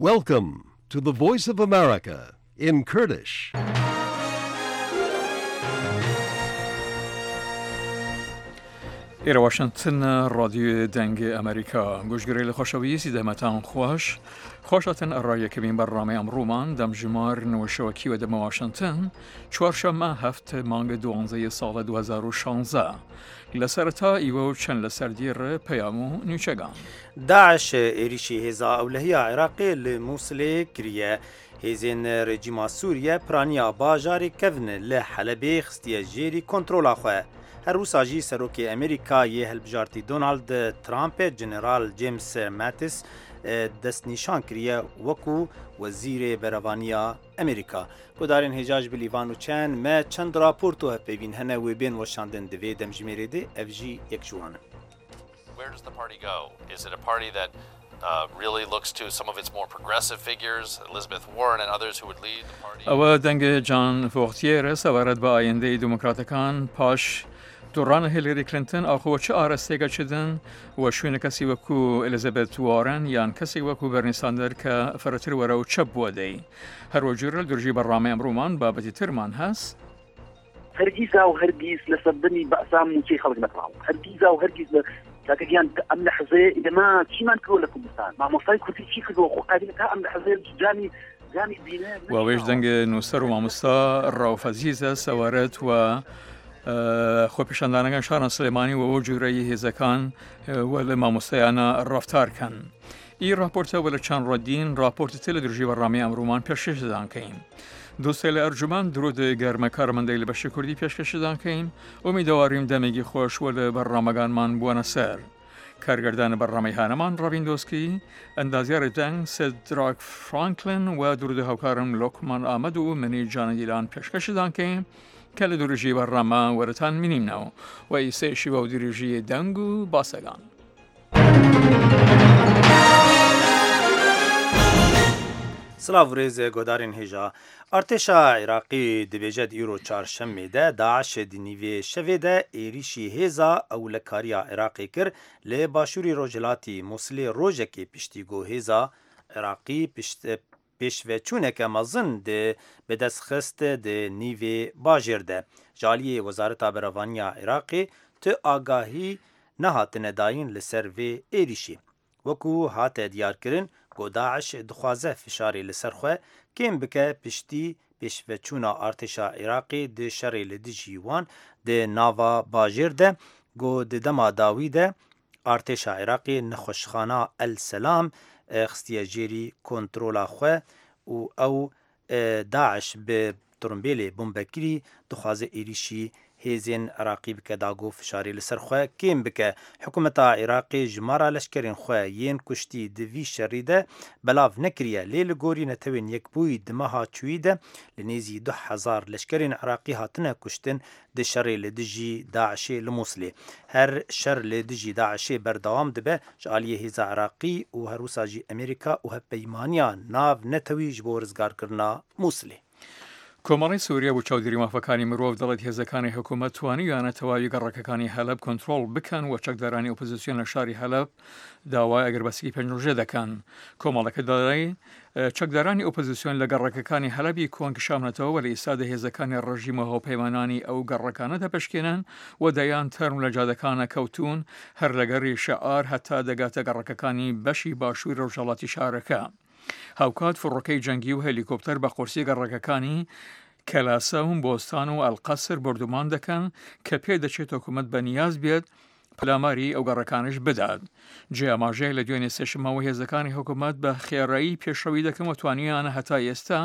Welcome to the Voice of America in Kurdish. إلى واشنطن راديو دنگ أمريكا گوشگری لخوشویسی دمتان خوشاتن الرأي كبين برنامه امرومان دم جمار نوشوكي و دم واشنطن چوارشنبه هفت مانگ 12 سال 2016 لسرتا ایوو چن لسردیر پیامو نیچگان داعش إيريشي هزا أولهية عراقي لموصل كريا هزين رجيم سوريا برانيا باجاري كفن لحلبي خستيا جيري كنترول أخوة هروسا جي سروكي أمريكا يهل بجارتي دونالد ترامب جنرال جيمس ماتس دست نشان کریه وکو وزیر بروانیا امریکا کدارین هجاج بلیوان و چند ما چند راپورتو هپیوین هنه و بین وشاندن دوی دم جمیره ده افجی یک جوانه. Where does the party go? Is it a party that really looks to some of its more progressive figures, Elizabeth Warren and others who would lead the party? او دنگ جان فورتیر سوارد با آینده دموکراتکان پاش دوران هیلاری کلینتون آخو چه آرستگا چدن و شوین کسی وکو الیزابت وارن یان کسی وکو برنی ساندر که فراتر ورا و چپ بودی هر وجور درجی برنامه امرومان بابتی ترمان هست هرگیزا و هرگیز لسبني بأسام موشي خلق نطلعوا هرگیزا و هرگیز لكن أمن حزي إذا ما شي ما نقول لكم مثلا ما مصاي كنت شي خذوا قاعدين أمن حزي جاني بينات و ویش دنگ نوستر و مامستا راوف عزیزه سوارت و خو پیشاندانگان شارن سلیمانی و وجوری هزکان و ماموستایانا رفتار کن. ای راپورت ولی چند ردین راپورت تل درجی برنامه امرومان پیشکش دادن کیم. دوستای ارجمند درود گرم کارمندای لباس کردی پیشکش دادن کیم. امیدواریم دمگی خوش ول برنامه‌گان من بوان سر. کارگردان برنامه هانمان راویندوسکی، اندازیار دنگ سدراک فرانکلین و درود هاوکارم لوکمان آمد و منی جان دیلان پیشکش دادن کیم. کل درجی برنامه ورتان مینیم نو و ایسه شیوه درجی دنگو باسگان. سلاو ریز گودارین هجا ارتشا عراقی دبیجد ایرو چارشنبه ده داعش دنیوی شوه ده ایریشی هزا اولکاریا عراقی کر لی باشوری روجلاتی موصل روژکی پشتیگو هزا عراقی پیشوچونک مزن ده به دست خست ده نیوی باجر ده جالی وزارت بروانیا عراقی تو آگاهی نهاتن داین لسر و ایریشی وکو هات دیار کرن گو داعش دخوازه فشاری لسر خواه کم بکه پشتی پیشوچونا ارتشا عراقی ده شری لدی جیوان ده ناوا باجر ده گو ده دما داوی ده ارتشا عراقی نخوشخانه السلام خستیه جیری کنترولا خواه و او داعش به ترمبیل بومبکری دخوازه ایریشی هیزین عراقی بکه داگو فشاری لسر خواه کم بکه حکومت عراقی جمارا لشکرین خواه ین کشتی دوی شریده بلاو نکریه لیل گوری نتوین یک بوی دمها چویده لنیزی 2000 لشکرین عراقی هاتنه کشتن ده شری لدجی داعشی لموصلی هر شر لدجی داعشی بردوام دبه جالیه هیزا عراقی و هروسا جی امریکا و هپیمانیا ناو نتوی جبورزگار کرنا موصلی کۆمەڵی سووریا و چاودێری مافەکانی مرۆڤ دەڵێت هێزەکانی حکوومەت توانیویانە تەواوی گەڕەکەکانی هەلب کۆنتڕۆڵ بکەن و چەکدارانی ئۆپۆزیسیۆن لە شاری هەلب داوای ئەگەربەسیی پەنجڕۆژە دەکەن. کۆمەڵەکە دەڵێت چەکدارانی ئۆپۆزیسیۆن لە گەڕەکەکانی هەلبی کۆنکشامنەتەوە لە ئێستادا هێزەکانی ڕژیمە هەوپەیمانانی ئەو گەڕەکانە دەپشکێنن و دەیان تەرم لە جادەکانە کەوتون هەر لەگەڕی شەعار هەتا دەگاتە گەڕەکەکانی بەشی باشووری ڕۆژهەڵاتی شارەکە. هاوکات فڕۆکەی جەنگی و هەلیکۆپتەر بە قورسی گەڕەکەکانی کەلاسە و بۆستان و ئەلقەسر بردومان دەکەن کە پێ دەچێت حکوومەت بە نیاز بێت پلاماری ئەو گەڕەکانش بدات. جێماژەیە لە دوێنێ سێشمەوە هێزەکانی حکوومەت بە خێڕایی پێشەوی دەکەم و توانیانە هەتا ئێستا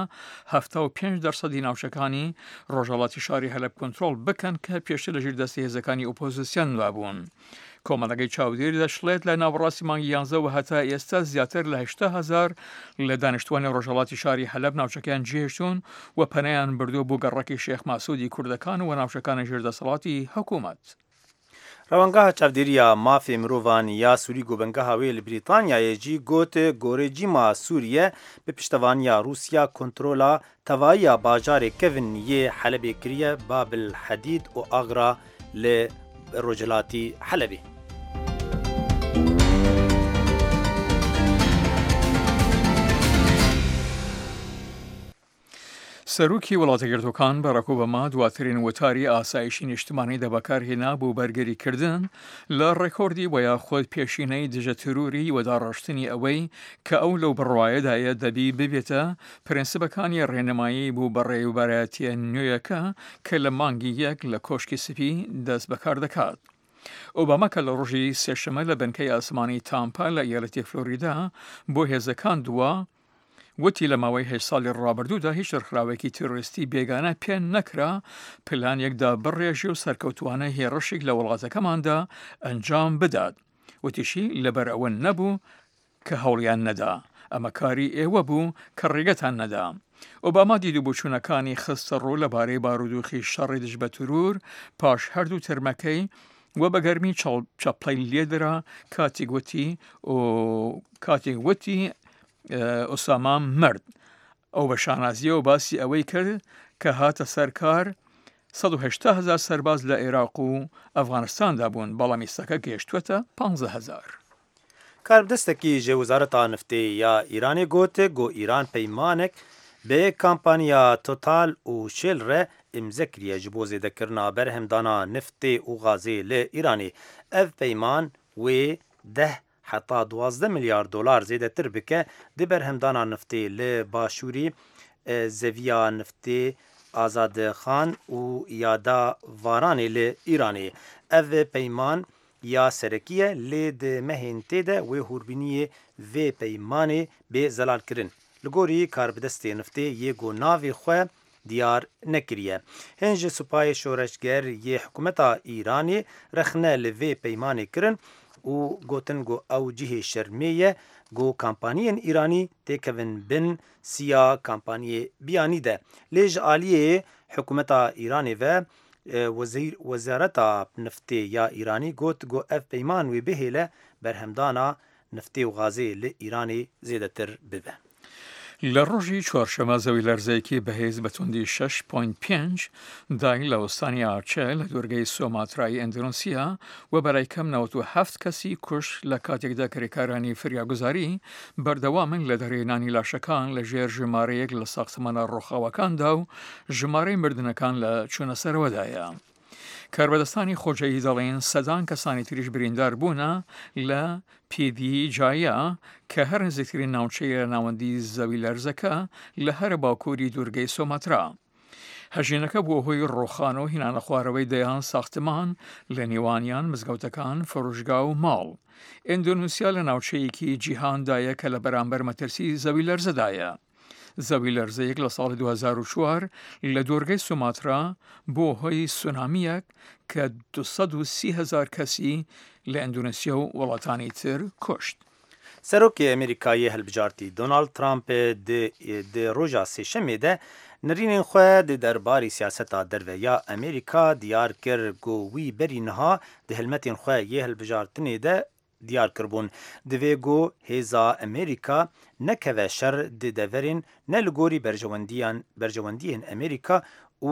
75% ناوچەکانی ڕۆژهەڵاتی شاری هەلب کۆنتڕۆڵ بکەن کە پێشتر لە ژێردەستی هێزەکانی ئۆپۆزیسیۆن بوون. کۆمەڵەکەی چاودێری دەشڵێت لە ناوەڕاستی مانگی 11 و هەتا ئێستا زیاتر لە 80,000 لە دانیشتوانی ڕۆژهەڵاتی شاری هەلب ناوچەکەیان جێهێشتون و پەنەیان بردووە بۆ گەڕەکی شێخ ماسوودی کوردەکان و ناوچەکانی ژێردەسەڵاتی حکوومەت. روانگاه چاودێریە مافی مرۆڤان یا سووری گۆبنگەها وێ لە بریتانیایەجی گوتە گۆرەجیما سووریە بە پشتەوانیا رووسیا کۆنترۆلا تەواییە باژارێک کەڤن یێ حەلەبێ کریە بابل حەدید و ئاغرا لە ڕۆژهەڵاتی حەلەبێ. سەرۆکی وڵاتەگرتوەکان باراک ئۆباما دواترین وتاری ئاسایشی نیشتمانی دەبەکارهێنا بۆ بەرگەریکردن لە ڕێکۆردی بۆ یاخۆت پێشینەی دژە تروری وەداڕاشتنی ئەوەی کە ئەو لەو بڕواایەدایە دەبی ببێتە پرەنسیبەکانی ڕێنەمایی بوو بەڕێوبەرایەتیە نوێیەکە کە لە مانگی یەک لە کۆشکی سپی دەست بەکار دەکات. ئۆباما کە لە ڕۆژی سێشەمە لە بنکەی ئاسمانی تامپا لە ئیالەتی فلۆریدا بۆ هێزەکان دووە وتی لە ماوەی 8 ساڵی ڕابردوودا هیچ ڕخراوێکی تێڕۆریستی بێگانە پێ نەکرا پلانێکدا بڕێژی و سەرکەوتوانە هێڕەشێک لە وڵاتەکەماندا ئەنجام بدات. وتیشی لەبەر ئەوە نەبوو کە هەوڵیان نەدا، ئەمە کاری ئێوە بوو کە ڕێگەتان نەدا. ئۆباما دیدو بۆچوونەکانی خستە ڕوو لەبارەی بارودۆخی شەڕی دژ بە ترور پاش هەردوو ترمەکەی وە بەگەرمی چەپڵەی لێدرا کاتێک وتی ئۆساما مرد. ئەو بە شانازیەوە باسی ئەوەی کرد کە هاتە سەرکار 180,000 سەرباز لە عێراق و ئەفغانستاندا بوون، بەڵام ئێستاکە گەیشتووەتە 15,000. کاربدەستێکی ژێوزارەتا نفتê ya Îranê got got Îran peymanek bê kampanya Total û Shell re imze kiriye ji bo zêdekirina berhemdana niftê û gazê li Îranê. Ev peyman wê 10 heta 12 milyar dolar zêdetir bike di berhemdana niftê li başûrî zeviya niftê Azadxan û yada Varanê li Îranê. Ev peyman ya serekî ye lê di mehên tê de wê hûrbîniyê vê peymanê bê zelal kirin. Li gorî karbidestê niftê yê got navê xwe diyar nekiriye. Hên ji supayê şoreşger yê hikûmeta Îranê rexne li vê peymanê kirin û gotin got ew cihê şermê ye got kampaniyên Îranî têkevin bin siya kampaniyê biyanî de. Lê ji aliyê hikûmeta Îranê ve Wezareta Niftê ya Îranî got ev peyman wê bihêle berhemdana niftê û gazê li Îranê zêdetir bibe. لە ڕۆژی چوارشەمە زەوی لەرزەیەکی بەهێز بە توندی 6.5 دای لە وەستانی ئاچە لە دوورگەی سۆماترای ئەندۆنسیا و بەرای کەم 97 کەسی کوش لە کاتێکدا کەرێکارانی فریاگوزاری بەردەوامن لە دەرهێنانی لاشەکان لە ژێر ژمارەیەک لە ساختمانە ڕۆخاوەکاندا و ژمارەی مردنەکان لە چوونەسەرەوەدایە. کاربەدەستانی خۆجایی دەڵێن سەدان کەسانی تریش بریندار بوونە لە پێدی جایە کە هەر نزیکترین ناوچەیە لە ناوەندی زەوی لەرزەکە لە هەرە باکووری دوورگەی سۆماترا. هەژینەکە بووە هۆی ڕۆخان و هینانە خوارەوەی دەیان ساختمان لە نێوانیان مزگەوتەکان فڕۆژگا و ماڵ. ئیندۆنوسیا لە ناوچەیەکی جیهاندایە کە لە بەرامبەر مەترسی زەوی لەرزەدایە. زەوی لەرزەیەک لە ساڵی 2004 لە دوورگەی سوماترا بۆ هۆی سونامیەک کە 230,000 کەسی لە ئەندونسیا و وڵاتانی تر کوشت. سەرۆکی ئەمریکایی هەڵبژارتی دۆناڵد ترامپ di roja sêşemê de nirînên xwe di derbarî siyaseta derve ya Amerîka diyar kir got wî berî niha di hilmetên xwe yê hilbijartinê de diyar kirbûn. Divê got hêza Amerîka nekeve şer di deverên ne li gorî berjewendiyên Amerîka û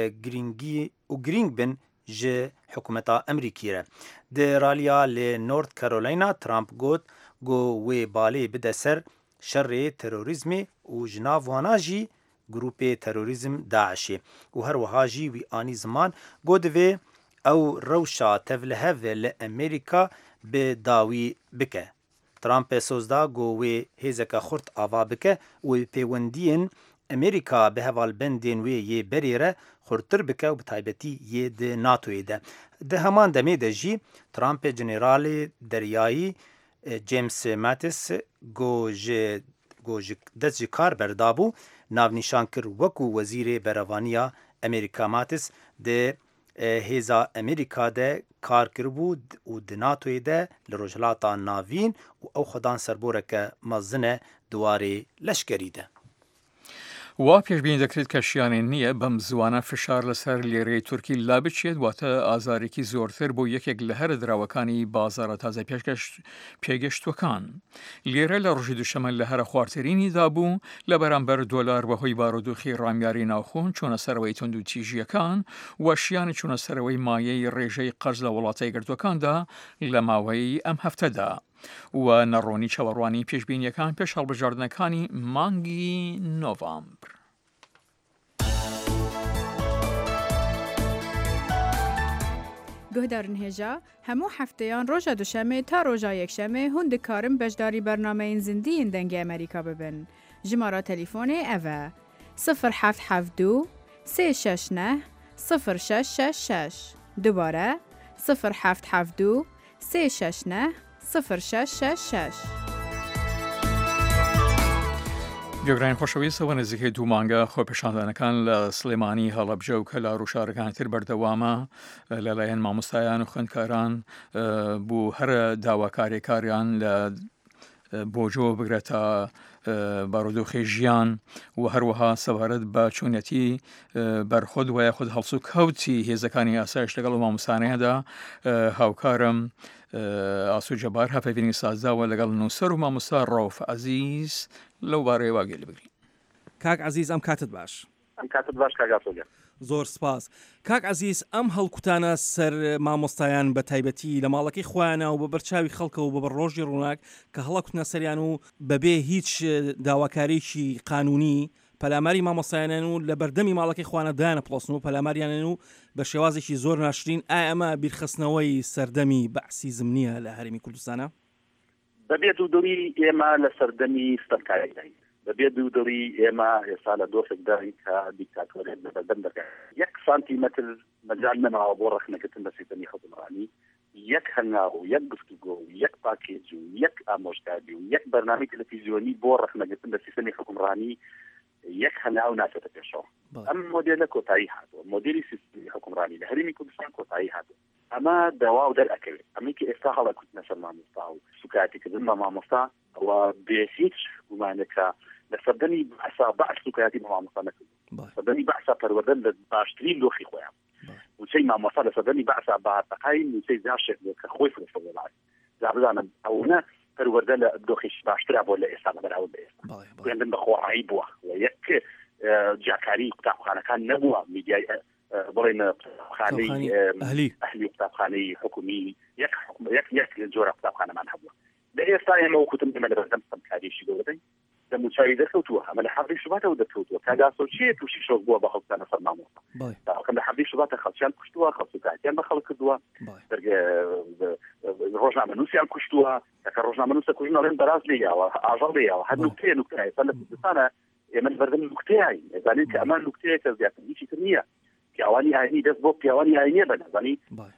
girîng bin ji hikûmeta Amerîkî re. Di raliya lê North Carolina Trump got wê balê bide ser şerê terorîzmê û ji nav wana jî grûpê terorîzm Daişê û her wiha jî wî anî ziman got divê ew rewşa tevlihev li Amerîka bi dawî bike. Trumpê sozda got wê hêzeke xurt ava bike û pêwendiyên Amerîka bi hevalbendên wê yê berê re xurttir bike û bi taybetî yê di NATOyê de. Di heman demê de jî Trumpê Jeneralê Deryayî James Mattis got ji dest ji kar berdabû navnîşan kir wekû wezîrê berevaniya Amerîka. Mattis di hêza Amerîka de kar kiribû û di NATOyê de li rojhilata navîn û ew xwedan serboreke mezin e diwarê leşkerî de. وا پێشبینی دەکرێت کە شیانێن نییە بەم زوانە فشار لەسەر لێرەی تورکی لا بچێت واتە ئازارێکی زۆرتر بۆ یەکێک لە هەرە دراوەکانی بازارە تازە پێگەشتوەکان. لێرە لە ڕۆژی دووشەمە لە هەرە خواردترینیدا بوو لە بەرامبەر دۆلار بەهۆی بارودۆخی ڕامیاری ناوخۆن چوونەسەرەوەی تونند و تیژیەکان و شیانی چوونەسەرەوەی مایەی ڕێژەی قەرز لە وڵاتای گرتوەکاندا لە ماوەی ئەم هەفتەدا. و نەڕۆنی چاوەڕوانی پێشبینیەکان پێش هەڵبژاردنەکانی مانگی نۆڤامبر. گهدارن هێژا هەموو هەفتەیان ڕۆژە دوشەمێ تا ڕۆژە یەکشەمێ هون دikarin بەشداری بەرنامەین زیندیین دەنگی ئەمریکا ببن. ژمارە تەلیفۆنێ ئەڤە 0772 369 0666 دوبارە 0772 369 0666. گەوران خۆشەویستەوە نزیکەی دوو مانگە خۆپێشاندانەکان لە سلێمانی هەڵەبجە و کەلا ڕووشارەکانی تر بەردەوامە لەلایەن مامۆستایان و خوێندکاران بوو هەر داواکاریەکاریان لە بۆجۆ بگرێتە بارودۆخی ژیان و هەروەها سەبارەت بە چوونەتی بەرخۆد وایە خود هەڵسو کەوتی هێزەکانی ئاسایش لەگەڵ مامۆستانەیەدا هاوکارم ئاسو جەبار هەفەڤینی سازداوە لەگەڵ نووسەر و مامۆستا ڕەوف عەزیز لەو بارەیە واگەلی بگرین. کاک عەزیز ئەم کاتت باش. ئەم کاتت باش کاگاتۆگە. زۆر سپاس. کاک عەزیز ئەم هەڵکوتانە سەر مامۆستایان بە تایبەتی لە ماڵەکەی خۆیانە و بە بەرچاوی خەڵکە و بە ڕۆژی ڕووناک کە هەڵەکوتنە سەریان و بەبێ هیچ داواکاریی قانونی پەلاماری مامۆستایانن و لە بەردەمی ماڵەکەی خوانە دایانە پڵۆسن و پەلاماریانن و بە شێوازێکی زۆر ناشرین ئەمە بیرخستنەوەی سەردەمی بەعسیزم نییە لە هەرێمی کوردستانە؟ بەبێت و دڵی ئێمە لە سەردەمی ستەمکاریداین بەبێت و دڵی ئێمە ئێستا لە دۆخێکداین کە دیکتاتۆرێت بەردەم دەکات 1 سانتیمەتر مەجال نەماوە بۆ ڕەخنەکردن بە سیستەمی حکومڕانی 1 هەنگاو و 1 گفتوگۆ و 1 پاکێج و 1 ئامۆژگاری و 1 بەرنامەی تەلەڤیزیۆنی بۆ ڕەخنەکردن بە سیستەمی حکومڕانی 1 هەنگاو ناچێتە پێشەوە. ئەم مۆدێلە کۆتایی هاتووە، مۆدێلی سیستەمی حکومڕانی لە هەرێمی کوردستان کۆتایی هاتووە. ئەمە داوا و دەرئەکەوێت ئەمەی ئێستا هەڵەکوتنە سەر مامۆستا و سوکاتیکردن بە مامۆستا ئەوە بێ هیچ گومانێکە لە سەردەمی بەعسا بەعس سوکاتی بە مامۆستا نەکردووە. سەردەمی بەعسا پەروەردە لە باشترین لۆخی خۆیان وچەی مامۆستا لە سەردەمی بەعسا بەهاتەقای وچەی زاشێک کە خۆی فرۆشتە وڵات جا بزانم ئەوە پەروەردە لە دۆخیش باشترا بۆ لە ئێستا بەراورد بە ئێستا خوێندن بە خۆڕایی بووە و یەک جاکاری قوتابخانەکان نەبووە میدیای بڵێن قوتابخانەی ئەهلی قوتابخانەی حکومی یەک جۆرە قوتابخانەمان هەبووە. لە ئێستا ئێمە وەکوتم ئێمە لە بەردەم ستەمکاریشی گەورەی دەموچاوی دەکەوتووە ئەمە لە حەڤی شوباتەوە دەکەوتووە کاگاسۆ چیە تووشی شۆک بووە بە خەڵکانە سەر مامۆستا تاوەکەم لە حەڤی شوباتە خەڵکیان کوشتووە خەڵسوکاتیان بە خەڵک کردووە ڕۆژنامەنووسیان کوشتووە کە ڕۆژنامەنووسە کوژن ئەڵێن بەراز لێیاوە ئاژەڵ لێیاوە هەر نوکتەیە نوکتەیە لە کوردستانە ئێمە بەردەم نوکتەیە زانین کە ئەمان نوکتەیە کە زیاتر هیچی تر نییە پیاوانی ئاینی دەست بۆ پیاوانی ئاینیە بەنەزانی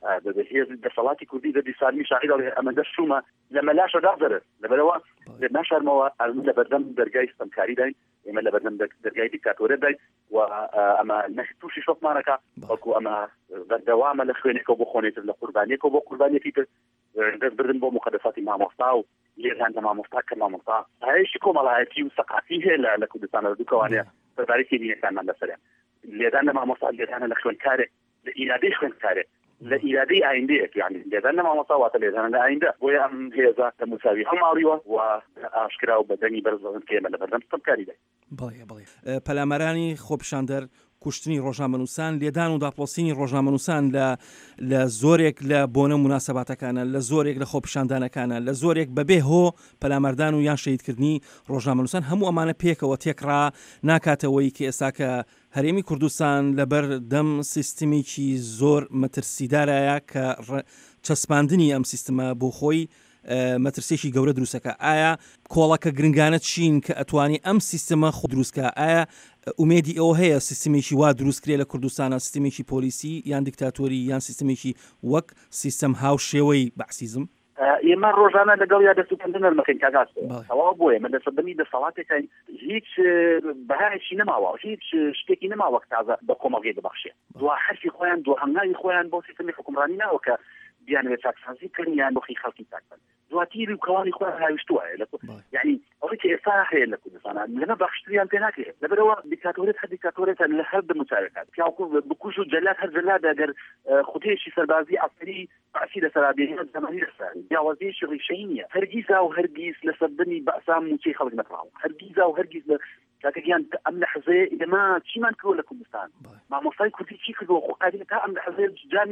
هێز دەسەڵاتی کوردی دەبی سالمی شاعیر ئەمە دەشومە لە مەلاشە دابدەرێت لەبەرەوە ناشارمەوە لە بەردەم دەرگای ستەمکاری داین ئێمە لە بەردەم دەرگای دیکتاتۆرێت داین و ئەمە تووشی شۆکمانەکە بەڵکو ئەمە بەردەوامە لە خوێنێکەوە بۆ خۆنێتر لە قوربانیەکەوە بۆ قوربانیەکی تر دەستبردن بۆ مقدساتی مامۆستا و لێدان لە مامۆستا کە مامۆستا هەیەشی کۆمەڵایەتی و سەقافی هەیە لە کوردستانە دووکەوانەیە بەربارەی دینەکانمان لەسەریان لێدان لە مامۆستا لێدانە لە خوێندکارێک لە ئیرادەی خوێندکارێک لە ئیرادەی ئایندەیەک یعنی لێدان لە مامۆستا واتە لێدانە لە ئایندە بۆیە ئەم هێزە لە مساوی هەماڵیوە و ئاشکرا و بەدەنگی بەرزەوەن کێمە لە بەردەم ستەمکاری دای. بەڵێ پەلامەرانی خۆپیشاندەر کوشتنی ڕۆژنامەنووسان لێدان و داپۆسینی ڕۆژنامەنووسان لە زۆرێک لە بۆنە مناسەباتەکانە لە زۆرێک لە خۆپیشاندانەکانە لە زۆرێک بەبێ هۆ پەلامەردان و یان شەیدکردنی ڕۆژنامەنووسان هەموو ئەمانە پێکەوە تێکڕا ناکاتەوەی کە ئێستا کە هەرێمی کوردستان لەبەر دەم سیستمێکی زۆر مەترسیدارایە کە چەسپاندنی ئەم سیستمە بۆ خۆی مەترسێکی گەورە دروستەکە. ئایا کۆڵەکە گرنگانە چین کە ئەتوانی ئەم سیستمە خۆ دروستکە؟ ئایا ئومێدی ئەوە هەیە سیستمێکی وا دروستکرێ لە کوردستانە سیستمێکی پۆلیسی یان دیکتاتۆری یان سیستمێکی وەک سیستم هاو شێوەی بەعسیزم؟ ئێمە ڕۆژانە لەگەڵ یا دەستوکەندن مەکەین کاگاستەوە بۆیە من لە سەردەمی دەسەڵاتێکە هیچ بەهایشی نەماوە هیچ شتێکی نەماوە تازە بە کۆمەڵگەی ببەخشێ دوا حرفی خۆیان دو هەنگاوی خۆیان بۆ سیستمی حکومڕانی ناوە کە بیانوێت چاکسازی کردن یان بۆخی خەڵکی تاکەن دواتیری و کەوانی خۆیان هاویشتووە یعنی ئەوەی کە ئێستا هەیە لە کوردستانە لەمە بەخشتریان پێ ناکرێت لەبەرەوە دیکتاتۆرێت هەر دیکتاتۆرێتە لە هەر دەموچارەکات پیاوکو بکوژ و جەلات هەر جەلات ئەگەر خودێشی سەربازی عسکەری بەعسی لەسەرابێنێت زەمانی لەسەر جیاوازیەکی ڕیشەی نییە هەرگیزا و هەرگیز لە سەردەمی بەعسا موچەی خەڵک نەکراوە هەرگیزا و هەرگیز کاکەگیان ئەم لە حەزەیە ئێمە چیمان کردووە لە کوردستان مامۆستای کوردی چی کردووە خۆ قادین تا ئەم لە حەزەیە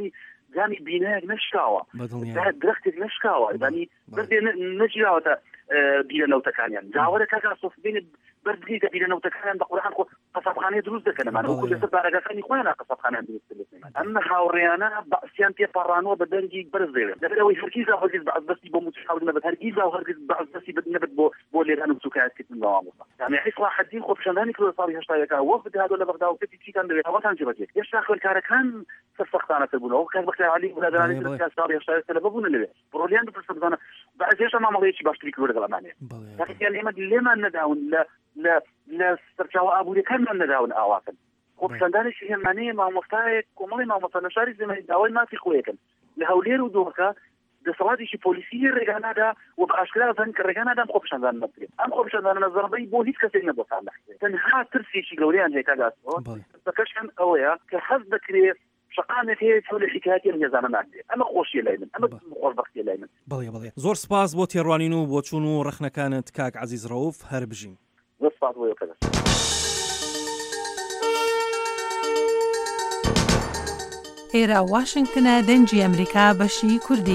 جامی بینایەک نەشکاوە درەختێک نەشکاوە ینی بەردێ نەگیراوەتە بیرە نەوتەکانیان جاوەرە کاکا سۆف بینێت بەردگیکە بیرە نەوتەکانیان بە قورئان خۆ قصابخانه دروست دەکەن ئەو کول لەسەر بارەکەەکانی خۆیان قصابخانه دروست دەکەن ئەمە هاوڕێیانە بەعسیان پێپەڕانەوە بە دەنگی بەرز دەوێت لەبەرەوەی هەرگیز بەعزبەستی بۆ متحاول نەبێت هەرگیز بەعزبەستی نەبێت بۆ لێران و سوکایەتکردن بە ئامۆستا یعنی ئیصلاح الدین خۆپیشاندانی کردوە ساڵی 80 وەفد هاتۆ لە بەغدا و کەسی چیتان دەوێت ئەوەتان جێبەجێ هێشتا خوێندکارەکان سەرسەختانەتر بوونەوە کاک بەختیار عەلی وڵاتدارانی کە ساڵی 80 تەلەبە بوون لەوێ بڕۆلیان بپرسە بزانە بەعزێشە مامەڵەیەکی باشتری کردو لەگەڵ ئەمانێ تاکیان ئێمە لێمان نەداون لە سەرچاوە ئابوووریەکانمان نەداون ئاواکەن خۆپیشاندانێکی هێمانەیە مامۆستایەک کۆمەڵی مامۆستا لە شاری زێمەری داوای مافی خۆیەکەن لە هەولێر و دۆخەکە دەسەڵاتێکی پۆلیسی ڕێگانادا و بە ئاشکرا زەن کە ڕێگانادام خۆپیشاندان نەبێت ئەم خۆپیشاندانە زەربەی بۆ هیچ کەسێک نەبوو ساڵح تەنها ترسێکی گەورەیان هەیە کاگاسەوە بەکەشان ئەوەیە کە حەز دەکرێت شقانێک هەیە تۆ لە حکایەتی هێزانە ناکرێت ئەمە خۆشیە لای من ئەمە خۆشبەختیە لای من بەڵێ زۆر سپاس بۆ تێڕوانین و بۆ چوون و ڕەخنەکانت کاک عەزیز ڕەوف هەر بژین زۆر سپاس بۆ یەکەس ئێرە واشنگتنە دەنگی ئەمریکا بەشی کوردی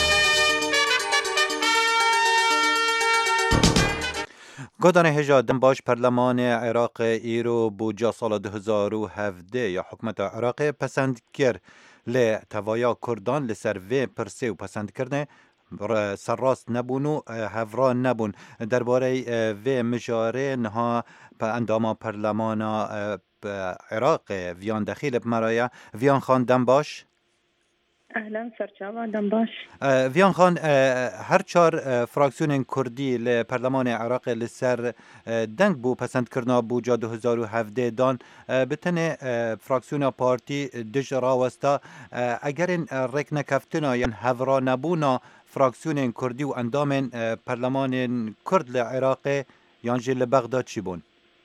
گۆدانê hêja Dembaş Perlemanê Iraqê îro bûca sala 2017 ya hikûmeta Iraqê pesend kir lê tevaya Kurdan li ser vê pirsê û pesendkirinê serrast nebûn û hevra nebûn derbarê vê mijarê niha endama Perlemana Iraqê viyan dexîl meraya Viyan Xan Dembaş اهلا سرچاوا دەمباش Viyan Xan her çar fraksiyonên Kurdî li Perlemanê Iraqê li ser deng bû pesendkirina bûca 2017 dan bi tenê fraksiyona partî dij rawesta egerên rêknekeftina yan hevra nebûna fraksiyonên Kurdî û endamên Perlemanên Kurd li Iraqê yan jî li Bexda çi bûn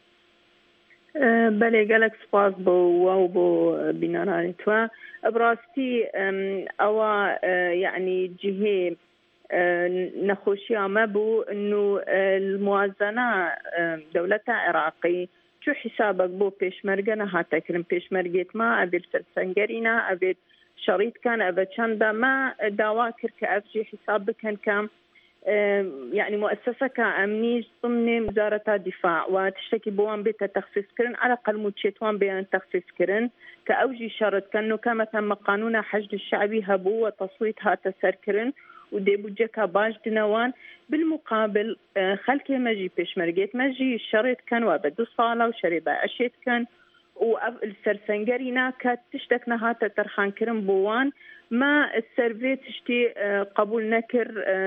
بەڵێ گەلک سپاس بۆ وا و بۆ بینەرانی توا بڕاستی ئەوە یعنی جهێ نەخۆشیامە بوو إنه الموازنە دەولەتە عێراقی چو حسابك بۆ پێشمەرگە نەهاتەکردن پێشمەرگێتما ئەبێت سەرسەنگەرینا ئەبێت شەڕیتکان ئەبە چەندە ما داوا کرد کە ئەفجی حساب بکەن کەم يعني مؤسسة كأمنية ضمن وزارة الدفاع وتشتكي بوان بيتا تخصيص كرن على الأقل متشتوان بيان تخصيص كرن كأوجي شرط كأنه كما تم قانون حشد الشعبي هبو وتصويتها تسر كرن ودي بوجكا باج دنوان بالمقابل خلكي مجي بيشمرقيت مجي الشرط كان وابدو صالة وشريبا عشيت كان والسرسنجرينا كتشتكنا هاتا ترخان كرن بوان ما السيرفي تشتي قبول نكر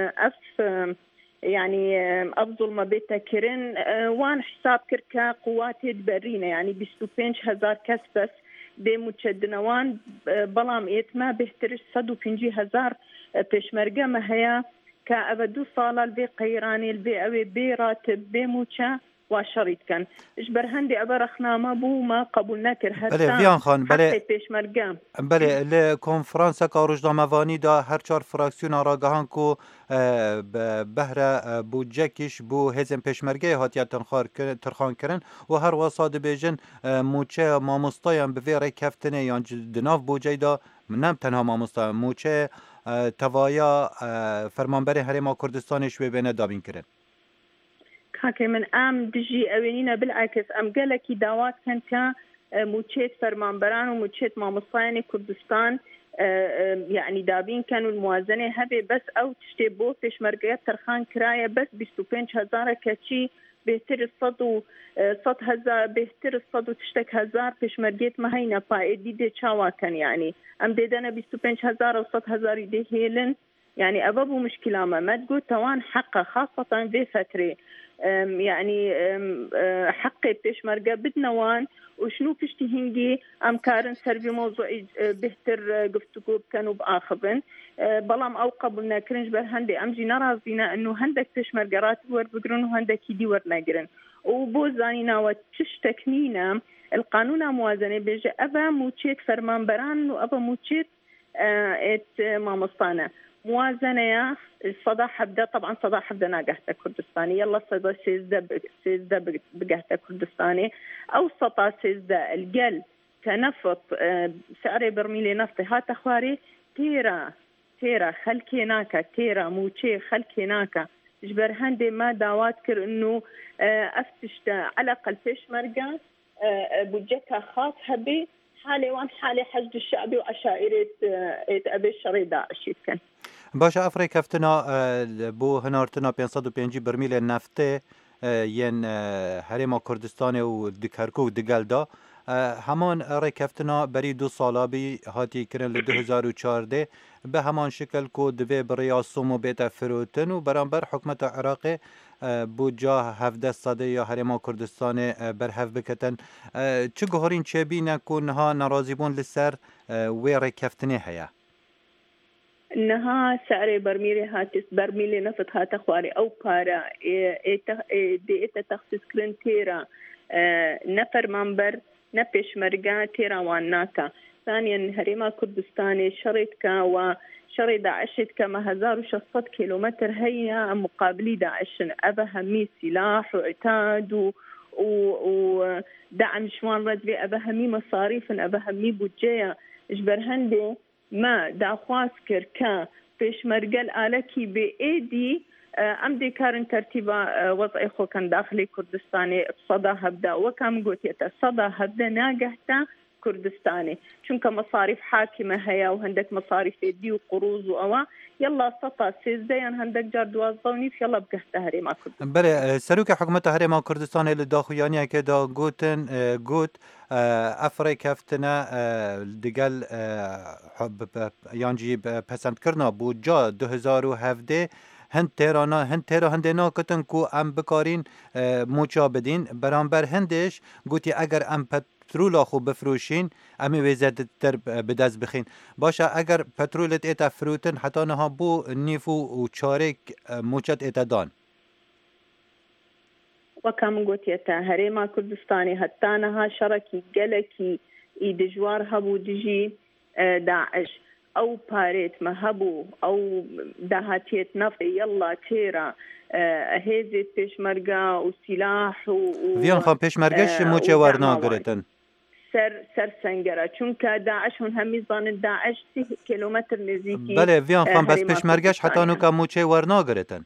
يعني أفضل ما بيتا كرن وان حساب كركا قواتي دبرينا يعني بستوبينش هزار كس بس دي متشدنوان بلام إيتما بيهترش 150,000 بيشمرقة ما هي كأبدو صالة البي قيراني البي أوي بي راتب بي موشا وشريط كان اجبر هندي ابرخنا ما بو ما قبول نكر حتى بله ویان خان بله پیشمرگم بله ل کنفرانس کا روزنامه‌وانی دا هر چهار فراکسیون آگاهان کو بهره بودجکش بو هزم پیشمرگه هاتیه ترخان کرن و هر وساد بیجن موچه مامستایان به ویره کفتنه یا دناف بودجه دا نم تنها مامستا موچه توایا فرمانبر هرما کردستانش به بین دابین کرن حكي من ام دجي اوينينا بالعكس ام قالكي دعوات كانت موتشيت فرمانبران وموتشيت مامصايني كردستان يعني دابين كانوا الموازنه هبه بس او تشتي بو بيشمرقيات ترخان كرايه بس ب 25,000 كاتشي بهتر الصدو صد هزار بهتر الصدو تشتك هزار بيشمرقيت ما هينا فايدي دي تشاوا كان يعني ام ديدانا ب 25,000 و 100,000 دي هيلن يعني ابابو مشكله ما تقول توان حقه خاصه في فتره يعني حقي بيشمرقة بدنوان وشنو بشتي هنجي ام كارن سربي موضوعي بهتر قفتكو كانوا باخبن بلام او قبلنا كرنج برهندي امجي نرازينا انه هندك بيشمرقة راتب ور بقرن وهندك يدي ور نقرن وبوزانينا وتشتكنينا القانون موازنة بيجي ابا موتشيت فرمان بران وابا موتشيت ات مامصانا موازنة صدا حبدا طبعا صدا حبدا ناقهتا كردستاني يلا صدا سيزدا بقهتا كردستاني أو صدا سيزدا القل كنفط سعري برميلي نفطي هاتا خواري تيرا خلكي ناكا تيرا موشي خلكي ناكا جبر هندي ما داوات كر انه افتشتا على الاقل فيش مرقا بودجەتە خاص هەبێ حالێوان حالێ حەشد الشعبی و عشائرێت ئەبێ شەڕی داعشی بکەن. باشە ئەفرەی کەفتنا بۆ هەنارتنا 505 برمیلە نەفتێ یەن هەرێما کوردستانê û di Kerkûk digelda heman rêkeftina berî 2 salabî hatî kirin li 2014 bi heman şikel ku divê biriya Somû bête firotin û beramber hikûmeta Iraqê بوجا 17 ساده یا هرما کردستان برهف بکتن چه گهارین چه بینه که نها نرازی بون لسر وی رکفتنه هیا نها سعر برمیل هاتس برمیل نفط هات خواري او پارا ایت تخصیص کرن تیرا نفر منبر نپیش مرگا تیرا واناتا ثانيا هرما كردستان شريتك و شري داعش كما 1600 كيلومتر هي مقابلي داعش أبا همي سلاح وعتاد ودعم شوان رد في أبا همي مصاريف أبا همي بودجية إجبر هندي ما داخواس كركا فيش مرقل آلكي بإيدي أمدي كارن ترتيبا وضعي خو كان داخلي كردستاني صدا هبدا وكام قلت يتصدا هبدا ناقهتا كردستاني چونك مصاريف حاكمة هيا وهندك مصاريف دي وقروض وأوا يلا سطا سيزديان هندك جار دوازدوني في يلا بقهت هريما كردستان بله سروك حكومة هريما كردستان اللي داخويانيا كدا قوتن قوت أفري كفتنا دقل يانجي پسند کرنا بود جا 2017 هند تیرا هندنا کتن کو ام بکارین موچا بدین برانبر هندش گوتی اگر ام پترولا خو بفروشین امی ویزد تر بدز بخین باشه اگر پترولت ایتا فروتن حتی نها بو نیفو و چارک موچت ایتا دان وكم قلت يتا هريما كردستاني حتى نها شركي قلكي دجوار هبو دجي داعش او باريت ما هبو او دهاتيت نفط يلا تيرا هيزي بيشمرقة وسلاح فيان خان بيشمرقش موچه ورنا قرتن سر سنگرا چونك داعش هون همي ظان داعش 3 كيلومتر نزيكي بله فيان خان بس بيشمرقش حتى نوكا موچه ورنا قرتن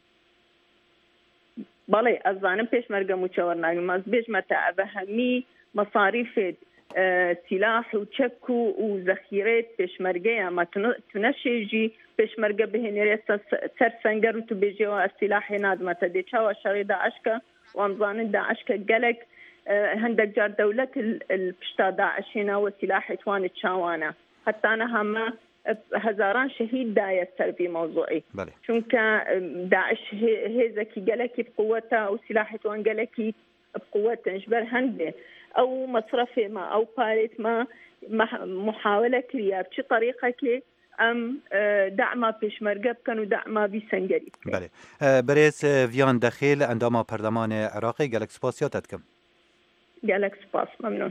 بله الظانم بيشمرقة موچه ورنا ماز بيجمتا أبهمي مصاريف سلاح وتشكو وذخيرات بيشمرقة ما تنشيجي بيشمرقة بهنيري سر سنجر وتبيجيوا السلاح نادمة تديشوا شري داعشكا وامزان داعشكا قلق هندك جار دولة البشتا داعشينا وسلاح توان تشاوانا حتى أنا هم هزاران شهيد داية سربي موضوعي بله. چونك داعش هيزكي قلقي بقوتها وسلاح توان قلقي بقوتها نجبر هنده أو مصرفي ما أو باريت ما محاولة كريا بشي طريقة كي أم دعما بيشمرقة بكن ودعما بيسنجري بله بريس فيان دخيل عندما برلمان عراقي قالك سباسياتتكم قالك سباس ممنون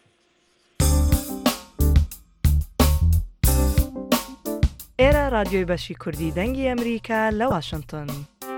إيرا راديو بشي كردي دنجي أمريكا لواشنطن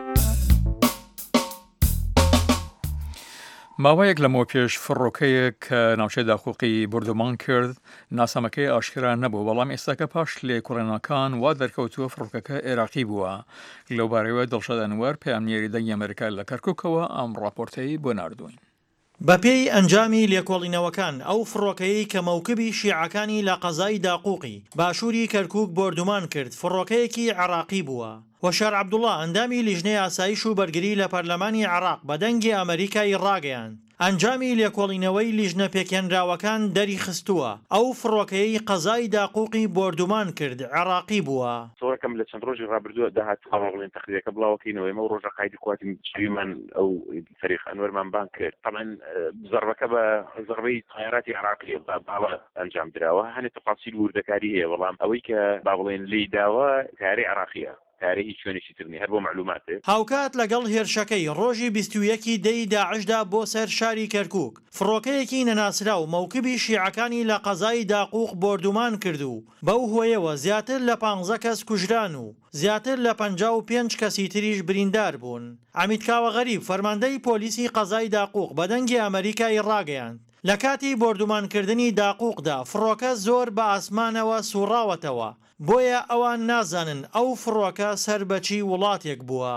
ماوەیەک لەمەوە پێش فڕۆکەیەک کە ناوچەی داخۆقی بردومان کرد ناسەمەکەی ئاشکرا نەبوو بەڵام ئێستاکە پاش لێکۆڵێنەکان وا دەرکەوتووە فڕۆکەکە عێراقی بووە لەو بارەوە دڵشاد ئەنوەر پەیامنیێری دەنگی ئەمریکا لە کەرکووکەوە ئەم ڕاپۆرتەی بۆ ناردوین. بەپێی ئەنجامی لێکۆڵینەوەکان ئەو فڕۆکەیەی کە مەوکبی شیعەکانی لە قەزای داقوقی باشووری کەرکووک بردومان کرد فڕۆکەیەکی عێراقی بووە. وەشار عەبدوڵڵا ئەندامی لیژنەی ئاسایش و بەرگری لە پەرلەمانی عێراق بە دەنگی ئەمریکای ڕاگەیاند ئەنجامی لێکۆڵینەوەی لیژنە پێکێنراوەکان دەری خستووە ئەو فڕۆکەیەی قەزای داقوقی بردومان کرد عێراقی بووە. سۆرەکەم لە چەند ڕۆژی ڕابردووە داهات هەواڵێن تەقریرەکە بڵاوەکەینەوە ئێمە ڕۆژە قایدی قواتی شەویمان ئەو تاریخ ئەنوەرمان بان کرد طبعاً زەربەکە بە زەربەی تایراتی عێراقی باوە ئەنجام درراوە هەنێ تەفاسیل وردەکاری هەیە بەڵام ئەوەی کە با بڵێن لی داوە کاری عێراقیە تاریخی شوێنێکی ترنی هەر بۆ معلوماتێ هاوکات لەگەڵ هێرشەکەی ڕۆژی 21 دەی داعشدا بۆ سەر شاری کەرکووک فڕۆکەیەکی نەناسرا و مەوکبی شیعەکانی لە قەزای داقوق بردومان کرد و بەو هۆیەوە زیاتر لە 15 کەس کوژران و زیاتر لە 55 کەسی تریش بریندار بوون. عەمید کاوە غەریب فەرماندەی پۆلیسی قەزای داقوق بە دەنگی ئەمریکای ڕاگەیاند لە کاتی بردومانکردنی داقوقدا فڕۆکە زۆر بە ئاسمانەوە سوڕاوەتەوە بۆیە ئەوان نازانن ئەو فڕۆکە سەربەچی وڵاتێک بووە. ئەوە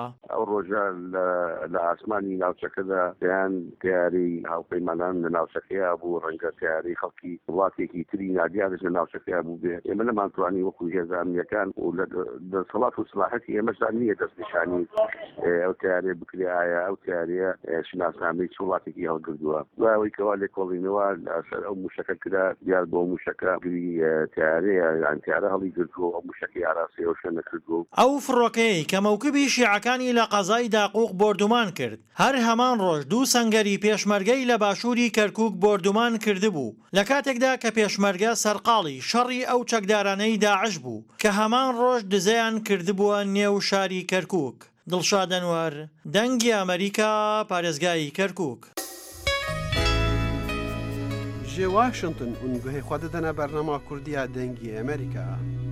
ئەو ڕۆژە لە ئاسمانی ناوچەکەدا دەیان تیاری هاوپەیمانان لە ناوچەکەیە بوو ڕەنگە تیاری خەڵکی وڵاتێکی تری نادیارش لە ناوچەکەیە بوو بێ ئێمە نەمانتوانی وەکو هێزە ئەمنیەکان و لە دەسەڵات و سلاحەتی ئێمەشدا نییە دەستنیشانی ئەو تیارێ بکرێ ئایا ئەو تیارەیە شناسنامەی چ وڵاتێکی هەڵگردووە دوایەوەی کەوا لێکۆڵینەوە لەسەر ئەو موشەکە کرا دیار بۆ موشەکە گری تیارەیە یان تیارە هەڵی گرتووە ئەو موشەکەی ئاراسی ئەو شوێنە کردووە ئەو فڕۆکەیەی کە مەوکبی شیعەکانی لە قەزای داقوق بردومان کرد هەر هەمان ڕۆژ دوو سەنگەری پێشمەرگەی لە باشووری کەرکووک بردومان کردبوو لە کاتێکدا کە پێشمەرگە سەرقاڵی شەڕی ئەو چەکدارانەی داعش بوو کە هەمان ڕۆژ دزەیان کردبووە نێو شاری کەرکووک. دڵشاد ئەنوەر دەنگی ئەمریکا پارێزگای کەرکووک. ji Washington û guhê xwe didine bernama Kurdiya dengî Amerîka.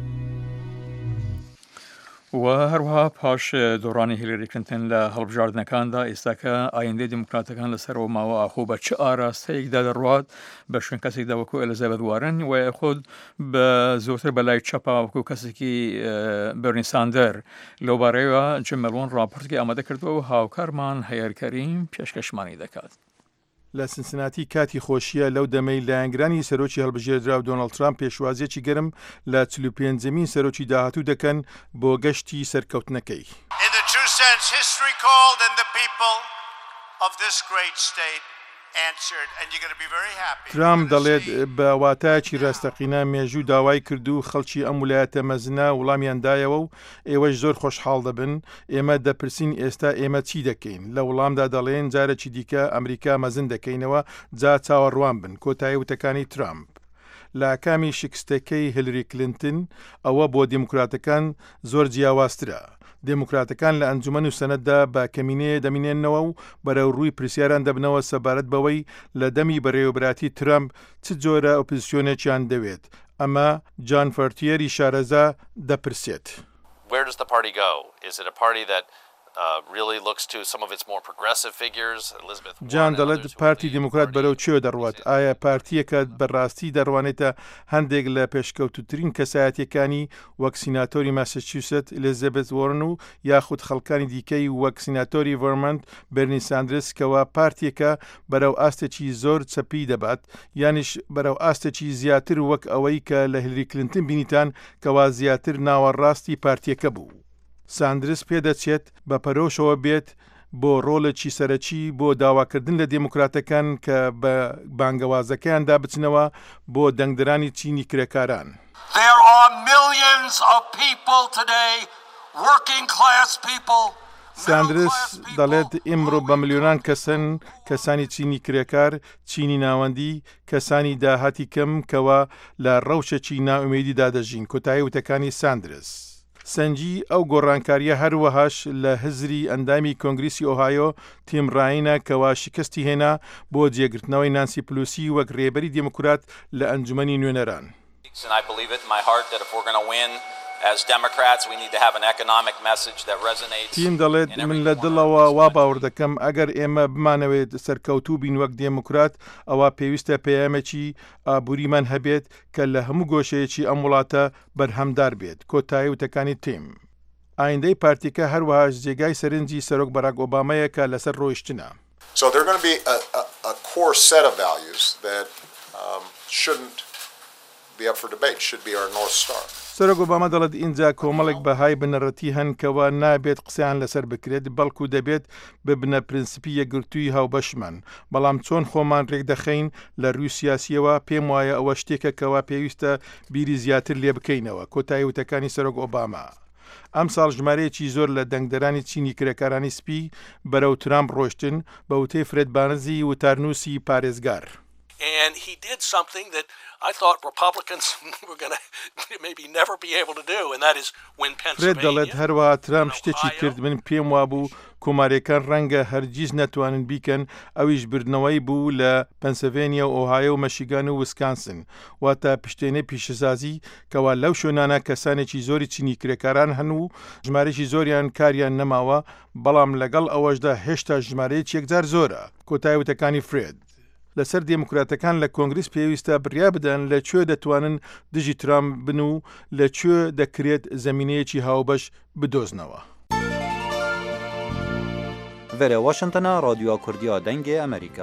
و هەروەها پاش دۆڕانی هیلاری کلینتن لە هەڵبژاردنەکاندا ئێستاکە ئایندەی دیموکراتەکان لەسەرەوە ماوە ئاخۆ بە چ ئاراستەیەکدا دەڕوات بە شوێن کەسێکدا وەکو ئەلیزابێت وارن و خۆت بە زۆرتر بەلای چەپا وەکو کەسێکی بەرنی ساندەر لەوبارەیەوە جمەلۆن راپۆرتێکی ئامادە کردووە و هاوکارمان هەیارکەریم پێشکەشمانی دەکات. لە سنسناتی کاتی خۆشیە لەو دەمەی لایەنگرانی سەرۆکی هەڵبژێردرا و دۆناڵد ترامپ پێشوازیەکی گەرم لە 45مین سەرۆکی داهاتوو دەکەن بۆ گەشتی سەرکەوتنەکەی. ترامپ دەڵێت بە واتایەکی ڕاستەقینە مێژوو داوای کرد و خەڵکی ئەم ویلایەتە مەزنە وڵامیاندایەوە و ئێوەش زۆر خۆشحاڵ دەبن ئێمە دەپرسین ئێستا ئێمە چی دەکەین لە وڵامدا دەڵێن جارێکی دیکە ئەمریکا مەزن دەکەینەوە جا چاوەڕوان بن کۆتایی وتەکانی ترامپ. لە کامی شکستەکەی هیلاری کلینتن ئەوە بۆ دیموکراتەکان زۆر جیاوازترە. دموکراتەکان لە ئەنجومەن و سەنەتدا بە کەمینەیە دەمینێنەوە و بەرەو ڕووی پرسیاران دەبنەوە سەبارەت بەوەی لە دەمی بەڕێوەبراتی ترامپ چ جۆرە ئۆپۆزیسیۆنێکیان دەوێت. ئەمە جان فەرتیەری شارەزا دەپرسێت. Where does the party go? Is it a party that really looks to some of its more progressive figures, Elizabeth Warren? جان دەڵێت پارتی دیموکرات بەرەو چێ دەڕوات؟ ئایا پارتیەکە بەڕاستی دەڕوانێتە هەندێک لە پێشکەوتوترین کەسایەتیەکانی وەک سیناتۆری ماسەچوست ئەلیزابێت وارن و یاخود خەڵکانی دیکەی وەک سیناتۆری ڤەرمۆنت بەرنی ساندرس کەوا پارتیەکە بەرەو ئاستێکی زۆر چەپی دەبات یانیش بەرەو ئاستێکی زیاتر وەک ئەوەی کە لە هیلاری کلینتن بینیتان کەوا زیاتر ناوەڕاستی پارتیەکە بوو. ساندرس پێدەچێت بە پەرۆشەوە بێت بۆ ڕۆڵێکی سەرەکی بۆ داواکردن لە دیموکراتەکان کە بە بانگەوازەکەیاندا بچنەوە بۆ دەنگدرانی چینی کرێکاران. ساندرس دەڵێت ئیمڕۆ بە ملیۆنان کەسن کەسانی چینی کرێکار چینی ناوەندی کەسانی داهاتی کەم کەوا لە ڕەوشێکی ناومێدیدا دەژین کۆتایی وتەکانی ساندرس. سەنجی ئەو گۆڕانکاریە هەروەهاش لە هزری ئەندامی کۆنگریسی ئۆهایۆ تیم ڕاینە کەوا شکستی هێنا بۆ جێگرتنەوەی نانسی پلوسی وەک ڕێبەری دیموکرات لە ئەنجومەنی نوێنەران. تیم دەڵێت من لە دڵەوە وا باوەڕ دەکەم ئەگەر ئێمە بمانەوێت سەرکەوتوو بین وەک دێموکرات ئەوە پێویستە پەیامێکی ئابووریمان هەبێت کە لە هەموو گۆشەیەکی ئەم وڵاتە بەرهەمدار بێت کۆتایی وتەکانی تیم. ئایندەی پارتیکە هەروەهاش جێگای سەرنجی سەرۆک بەراک ئۆبامەیە کە لەسەر ڕۆیشتنە. سەرۆک ئۆبامە دەڵێت ئینجا کۆمەڵێک بەهای بنەڕەتی هەن کەوا نابێت قسەیان لەسەر بکرێت بەڵکو دەبێت ببنە پرینسیپی یەکگرتووی هاوبەشمان بەڵام چۆن خۆمان ڕێک دەخەین لە ڕووی سیاسیەوە پێم وایە ئەوە شتێکە کەوا پێویستە بیری زیاتر لێ بکەینەوە کۆتایی وتەکانی سەرۆک ئۆبامە. ئەم ساڵ ژمارەیەکی زۆر لە دەنگدەرانی چینی کرێکارانی سپی بەرەو ترامپ ڕۆشتن بە وتەی فرێد بارنزی وتارنووسی پارێزگار. And he did something that I thought Republicans were going to maybe never be able to do, and that is win Pennsylvania. دەڵێت هەروەها ترامپ شتێکی کرد من پێم وابوو کۆمارەکان ڕەنگە هەرگیز نەتوانن بیکەن ئەویش بردنەوەی بوو لە پەنسیلڤێنیا و ئۆهایۆ و مەشیگان و ویسکانسن واتە پشتێنەی پیشەسازی کەوا لەو شوێنانە کەسانێکی زۆری چینی کرێکاران هەن و ژمارەی زۆریان کاریان نەماوە بەڵام لەگەڵ ئەوەشدا هێشتا ژمارەیەکی یەکجار زۆرە کۆتایی وتەکانی فرێد. لەسەر دێموکراتەکان لە کۆنگریس پێویستە بڕیا بدەن لەکوێ دەتوانن دژی ترامپ بن و لەکوێ دەکرێت زەمینەیەکی هاوبەش بدۆزنەوە. لڤێرە واشنگتنە رادیۆ کوردیا دەنگی ئەمریکا.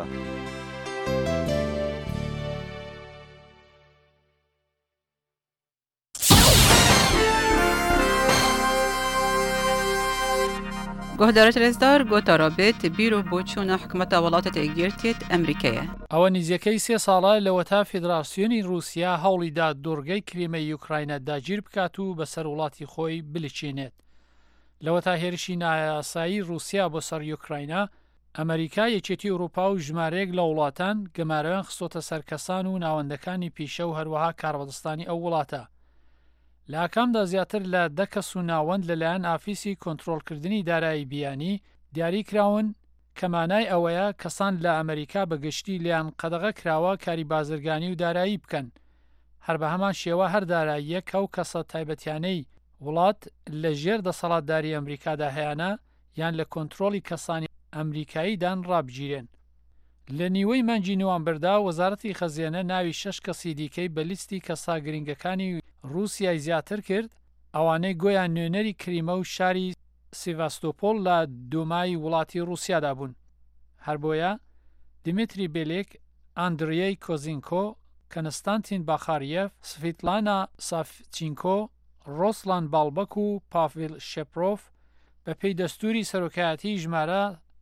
گهدارت رزدار گوتارابێت بیرۆ بۆچوونە حکومەتە وڵاتە تێگیرتێت ئەمریکایە. ئەوە نزیەکەی 3 ساڵە لەوەتا فیدراسیۆنی رووسیا هەوڵیدا دوورگەی کریمەی یوکراینە داگیر بکات و بەسەر وڵاتی خۆی بلچێنێت. لەوەتا هێرشی نایاسایی رووسیا بۆ سەر یوکراینە، ئەمریکا یەکێتی ئەوروپا و ژمارەیەک لە وڵاتان گەمارەیان خستۆتە سەر کەسان و ناوەندەکانی پیشە و هەروەها کاربەدەستانی ئەو وڵاتە. لە ئاکامدا زیاتر لە 10 کەس و ناوەند لەلایەن ئافیسی کۆنتڕۆڵکردنی دارایی بیانی دیاری کراون کە مانای ئەوەیە کەسان لە ئەمریکا بەگشتی لیان قەدەغە کراوە کاری بازرگانی و دارایی بکەن. هەر بە هەمان شێوە هەر داراییەک ئەو کەسە تایبەتیانەی وڵات لە ژێر دەسەڵاتداری ئەمریکادا هەیەە یان لە کۆنتڕۆڵی کەسانی ئەمریکاییدان ڕابگیرێن. لە نیوەی مانگی نوامبەردا وەزارەتی خەزیێنە ناوی 6 کەسی دیکەی بە لیستی کەسا گرنگەکانی رووسیای زیاتر کرد، ئەوانەی گۆیان نوێنەری کریمە و شاری سیڤاستۆپۆل لە دومای وڵاتی رووسیادا بوون. هەر بۆیە دیمیتری بێلێک، ئاندریەی کۆزینکۆ، کەنستانتین باخاریەف، سڤیتلانە سافچینکۆ، ڕۆسلان باڵبەک و پاڤیل شێپرۆف بە پێی دەستوری سەرۆکایەتی ژمارە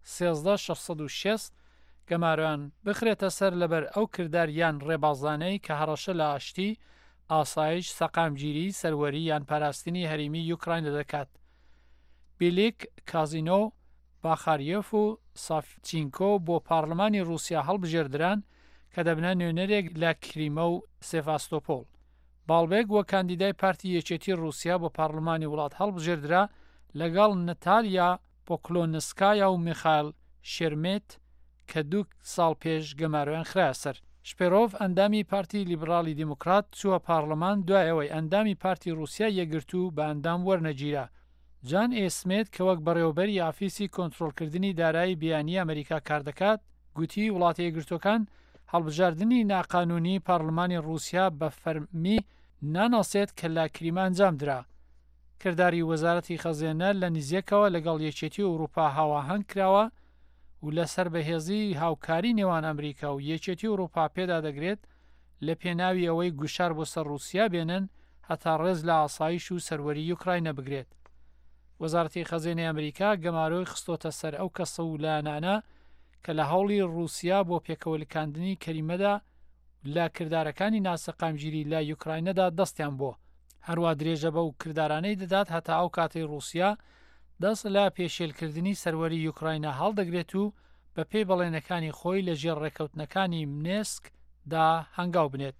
13606 گەمارەیان بخرێتە سەر لەبەر ئەو کرداریان ڕێبازانەی کە هەڕەشە لە ئاشتی، ئاسایش، سەقامگیری، سەروەری یان پاراستنی هەرێمی یوکراین دەکات. بیلیک، کازینۆ، باخاریەف و سافچینکۆ بۆ پارلەمانی رووسیا هەڵبژێردران کە دەبنە نوێنەرێک لە کریمە و سێڤاستۆپۆل. باڵبێک وە کاندیدای پارتی یەکێتی رووسیا بۆ پارلەمانی وڵات هەڵبژێردرا لەگەڵ نەتالیا پۆکلۆنسکایە و میخایل شێرمێت کە 2 ساڵ پێش گەمارەیان خرایە سەر. شپێرۆڤ ئەندامی پارتی لیبرالی دیموکرات چووە پارلەمان دوای ئەوەی ئەندامی پارتی رووسیا یەگرت و بە ئەندام وەرنەگیرە. جان ئێسمێت کە وەک بەڕێوەبەری ئافیسی کۆنتڕۆڵکردنی دارایی بیانی ئەمریکا کار دەکات، گوتی وڵاتە یەکگرتوەکان هەڵبژاردننی ناقانونی پارلەمانی رووسیا بە فەرمی ناناسێت کە لە کریمە ئەنجام درا. کردداری وەزارەتی خەزیێنە لە نزیەکەوە لەگەڵ یەکێتی ئەوروپا هاواهەنگ کراوە و لەسەر بەهێزی هاوکاری نێوان ئەمریکا و یەکێتی ئەوروپا پێدا دەگرێت لە پێناوی ئەوەی گوشار بۆ سەر رووسیا بێنن هەتا ڕێز لە ئاسایش و سەروەری یوکراینە بگرێت. وەزارەتی خەزیێنەی ئەمریکا گەمارۆی خستۆتە سەر ئەو کەسە و لایەنانە کە لە هەوڵی رووسیا بۆ پێکەوەلکاندنی کەریمەدا لە کردارەکانی ناسەقامگیری لە یوکراینەدا دەستیان بۆ. هەروە درێژە بە و کردارانەی دەدات هەتا ئەو کاتەی رووسیا دەست لە پێشێلکردنی سەروەری یوکراینە هەڵدەگرێت و بە پێی بەڵێنەکانی خۆی لە ژێر ڕێکەوتنەکانی منێسکدا هەنگاو بنێت.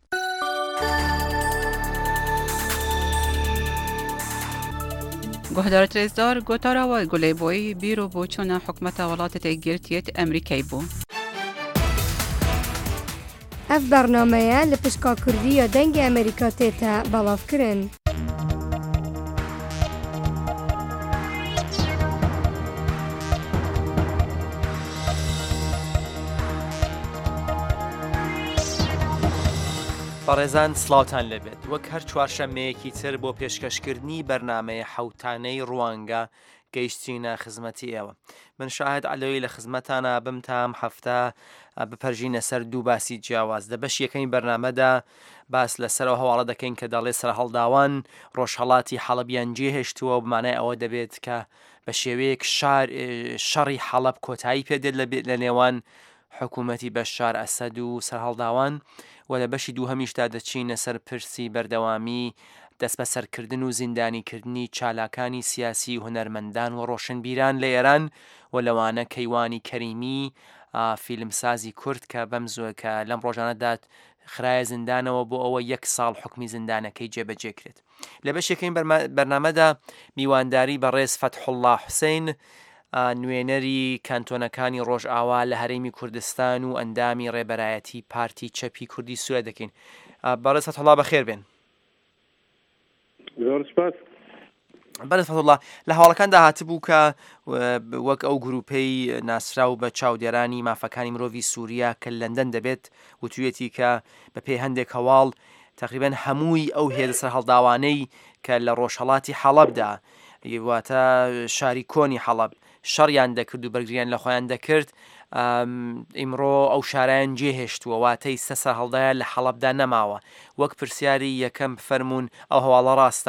گهدارت رزدار گوتاراوە گولێبۆی بیرۆ بۆچوونە حکومەتە وڵاتە تێگیرتێت ئەمریکای بوو. ئەف بەرنامەیە لە پشکا کوردیە دەنگی ئەمریکا تێتە بەڵاوکردن. بەڕێزان سڵاوتان لەبێت وەک هەر چوارشەمەیەکی تر بۆ پێشکەشکردنی بەرنامەیە حەوتانەی ڕوانگە گەیشتینە خزمەتی ئێوە. من شاهد علەوەی لە خزمەتانە بم تام هەفتە بپەرژینە سەر دوو باسی جیاواز. لە بەش یەکەمی بەرنامەدا باس لەسەرەوە هەواڵە دەکەین کە دەڵێ سەر هەڵداوان ڕۆژهەڵاتی حەڵەبیان جێهێشتووە و بمانای ئەوە دەبێت کە بە شێوەیەک شەڕی حەڵەب کۆتایی پێدێت لە نێوان حکوومەتی بەشار ئەسەد و سەرهەڵداوان و لە بەشی دووهەمیشدا دەچینە سەر پرسی بەردەوامی دەست بە سەرکردن و زیندانیکردنی چالاکانی سیاسی هونەرمەندان و ڕۆشنبیران لە ئێران و لەوانە کەیوانی کەریمی فیلمسازی کورد کە بەم زۆکە لەم ڕۆژانەدا خرایە زیندانەوە بۆ ئەوە 1 ساڵ حکمی زیندانەکەی جێبەجێکرێت. لە بەشێکەکەی بەرنامەدا میوانداری بە ڕێز فەتحوڵڵا حوسێن نوێنەری کانتۆنەکانی ڕۆژئاوا لە هەرێمی کوردستان و ئەندامی ڕێبەرایەتی پارتی چەپی کوردی سوورە دەکەین. بەڕێز فەتحوڵڵا بەخێر بێن. بەڕێز فەتحوڵڵا لە هەواڵەکاندا هاتبوو کە وەک ئەو گروپەی ناسراو بە چاودێرانی مافەکانی مرۆڤی سووریا کە لەندەن دەبێت وتوێتی کە بە پێی هەندێک هەواڵ تقریبا هەمووی ئەو هێرە سەر هەڵداوانەی کە لە ڕۆژهەڵاتی حەڵەبدا واتە شاری کۆنی حەڵەب شەڕیان دەکرد و بەرگریان لە خۆیان دەکرد ئیمڕۆ ئەو شارایان جێهێشتووە واتەی سەسە هەڵدایە لە حەڵەبدا نەماوە وەک پرسیاری یەکەم فەرمونون ئەو هەواڵە ڕاستە؟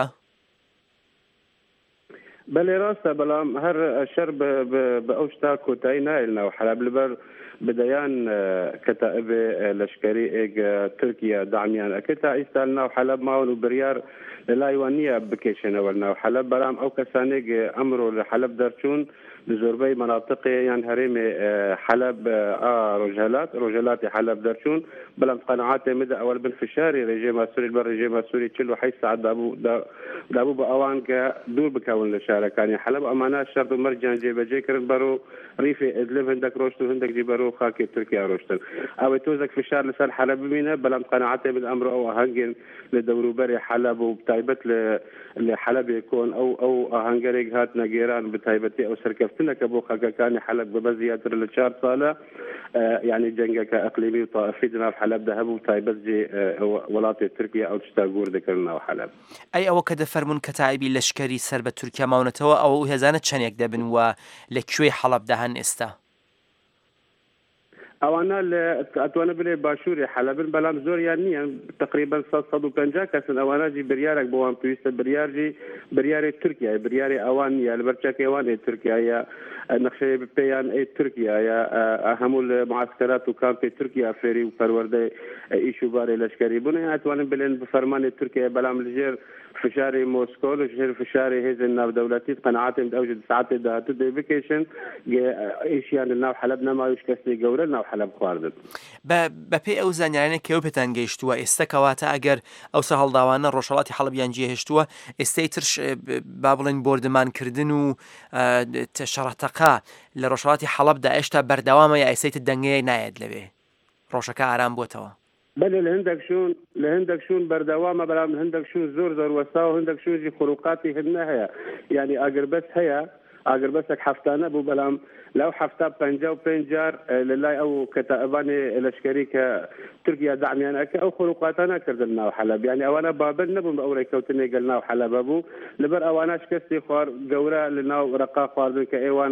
بەڵێ ڕاستە بەڵام هەر شەر بە ئەو شتا کۆتایی نایلنەوە حەلب لەبەر بدەیان کەتائبێ لەشکری ئێگە تورکیا دامیان ئەکرد تا ئیستا ناو حەلب ماون و بڕیار لە لایوان نییە بکێشێنەوە ناو حەلب بەرام ئەو کەسانێک ئەمڕۆ لە حەلب دەرچوون لزۆربەی مناطقی یان هەرێمێ حەلب ڕۆژهەلاتی حەلب دەرچوون بەڵام قەنەعاتێ مدە ئەوەل بن فشاری ڕێژێما سووری بە ڕێژێما سووری 48 ساعت دابوو بە ئەوان کە دوور بکەون لە شارەکانی حەلب ئەمانە شەرت و مەرجیان جێبەجێ کرد بەرۆ ڕیفی ئیدلب هەندێک ڕۆشت و هەندێک جی بەرۆ خاکی تورکیا ڕۆشتن ئەوەی تۆزێک فشار لەسەر حەلب ببینە بەڵام قەنەعاتێ مدە ئەمڕۆ ئەو ئاهەنگێن لە دەوروبەری حەلب و تایبەت لە حەلبێ کۆن ئەو ئاهەنگەرێک هات نەگێران بتایبەتی ئەو سەرکەفتنەکە بۆ خەکەکانی حەلب بەبە زیاتر لە 4 ساڵە یعنی جەنگەکە ئەقلیمی و تائفی دناو حەلبدا هەبوو تایبەت جێ وڵاتی تورکیا ئەو شتا گور دەکردنەوە حەلب ئەی ئەوە کە دەفەرمون کە تایبی لەشکری سەر بە تورکیا ماونەتەوە ئەوە هێزانە چەندێک دەبن و لەکوێ حەلبدا هەن ئێستا ئەوانە ئەتوانە بڵێ باشووری حەلبن بەڵام زۆریان نییە تقریبا 150 کەسن ئەوانەجی بریارێک بۆوان پێویستە بریاری تورکیای بریاری ئەوان نیە لەبەرچەکە ئەوان تورکیایە نەخشەیە بپێیان تورکیایە هەموو لە معسکرات و کامپی تورکیا فێری و پەروەردەی ئیش و بارەی لەشکری بوون ئەتوانن بڵێن بفەرمانی تورکیا بەڵام لەژێر فشاری مۆسکۆ لەژێر فشاری هێزن ناودەوڵەتی قەنەعاتم ئەوژ ساعتێ داهاتوو دەی بکێشن ئیشیان لە ناو حەلب نەماویش کەسێک گەورە ناو حەلب خواردن بە پێی ئەو زانیارانە کێو پێتان گەیشتووە ئێستا کەواتە ئەگەر ئەوسە هەڵداوانە ڕۆژهەڵاتی حەلبیان جێهێشتووە ئێستای ترش با بڵێن بۆردەمانکردن و شەڕەتەقا لە ڕۆژهەڵاتی حەلبدا ئێشتا بەردەوامە یا ئێستای دەنگەیە نایەت لەوێ ڕۆژەکە ئارام بووتەوە بله لە هەندێک شوون بەردەوامە بەڵام هەندێک شوون زۆر وەستا و هەندێک شوژی خروقاتی هەن هەیە یعنی ئاگربەس هەیە ئاگربەسێک هەفتانە بوو بەڵام لەو هەفتا 55 جار لە لای ئەو کەتائبانی لەشکری کە تورکیا دامیان ئەکە ئەو خروقاتانە کردن ناو حەلب یعنی ئەوانە بابەت نەبوون بە ئەو ڕێککەوتنێک گەل ناو حەلەبە بوو لەبەر ئەوانە شکستی خوار گەورە لە ناو ڕقا خواردن کە ئێوان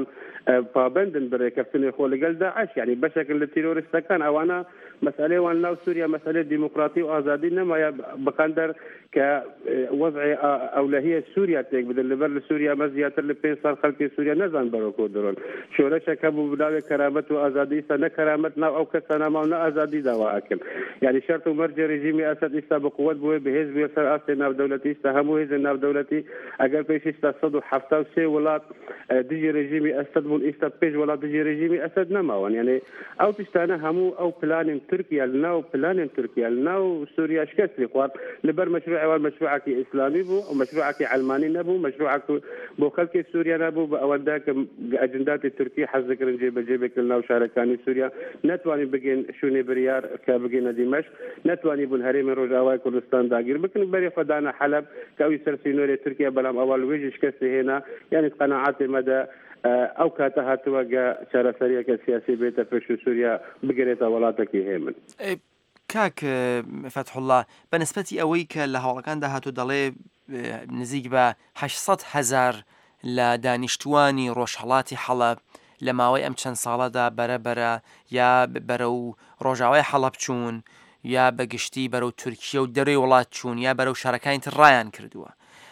پابندن بڕێکەوتنی خۆ لەگەل داعش یعنی بەشێکن لە تیرۆریستەکان ئەوانە مەسئلەیەوان ناو سووریا مەسئلەی دیموکراتی و ئازادی نەمایە بەقەندەر کە وەضعی ئەولەهیە سووریا تێک بدن لەبەر لە سووریا مە زیاتر لە 5 ساڵ خەڵکی سووریا نەزان بەرەوە دڕۆن شۆرەشەکە بوو بناوێ کەرامەت و ئازادی ئێستا نە کەرامەت ناو ئەو کەسە نەماو نە ئازادی داوا ئەکەن یعنی شەرت و مەرجە ڕێژیمی ئەسەد ئێستا بقوت بووە بەهێز بووە سەر ئاستی ناودەوڵەتی ئێستا هەموو هێزن ناودەوڵەتی ئەگەر پێش ئێستا 173 وڵات دژی ڕێژیمی ئەسەد بوون ئێستا پێش وڵات دژی ڕێژیمی ئەسەد نەماون یعنی ئەو تشتانە هەموو ئەو پلانین تورکیا لەناو پلانین تورکیا لەناو سووریا شکستی خوارد لەبەر مەشروع ئەوان مەشروعێکی ئیسلامی بوو و مەشروعێکی علمانی نەبوو مەشروعێک بۆ خەڵکی سووریا نەبوو بە ئەوەندا کە ئەجنداتی تورکی حەز دەکردن جێبەجێ بکردن ناو شارەکانی سووریا نەتوانین بگەین شوێنی بریار کە بگەینە دیمەشق نەتوانی بوون هەرێمی ڕۆژاوای کوردستان داگیر بکن بەری خۆدانە حەلب کە ئەوی سەرسینۆری تورکیا بەڵام ئەوە لەوێژی شکستی هێنا یعنی قەنەعاتی مەدە ئەو کاتە هاتووەگە چارەسەریەکە سیاسی بێتە پێش سووریا بگرێتە وڵاتێکی هێمن کاک فتحوڵڵا بەنسبەتی ئەوەی کە لە هەوڵەکاندا هاتوو دەڵێ نزیک بە 800,000 لە دانیشتوانی ڕۆژهەڵاتی حەلب لە ماوەی ئەم چەند ساڵەدا بەرەبەرە یا بەرەو ڕۆژاوای حەلب چوون یا بەگشتی بەرەو تورکیە و دەروی وڵات چوون یا بەرەو شارەکانی تر ڕایان کردووە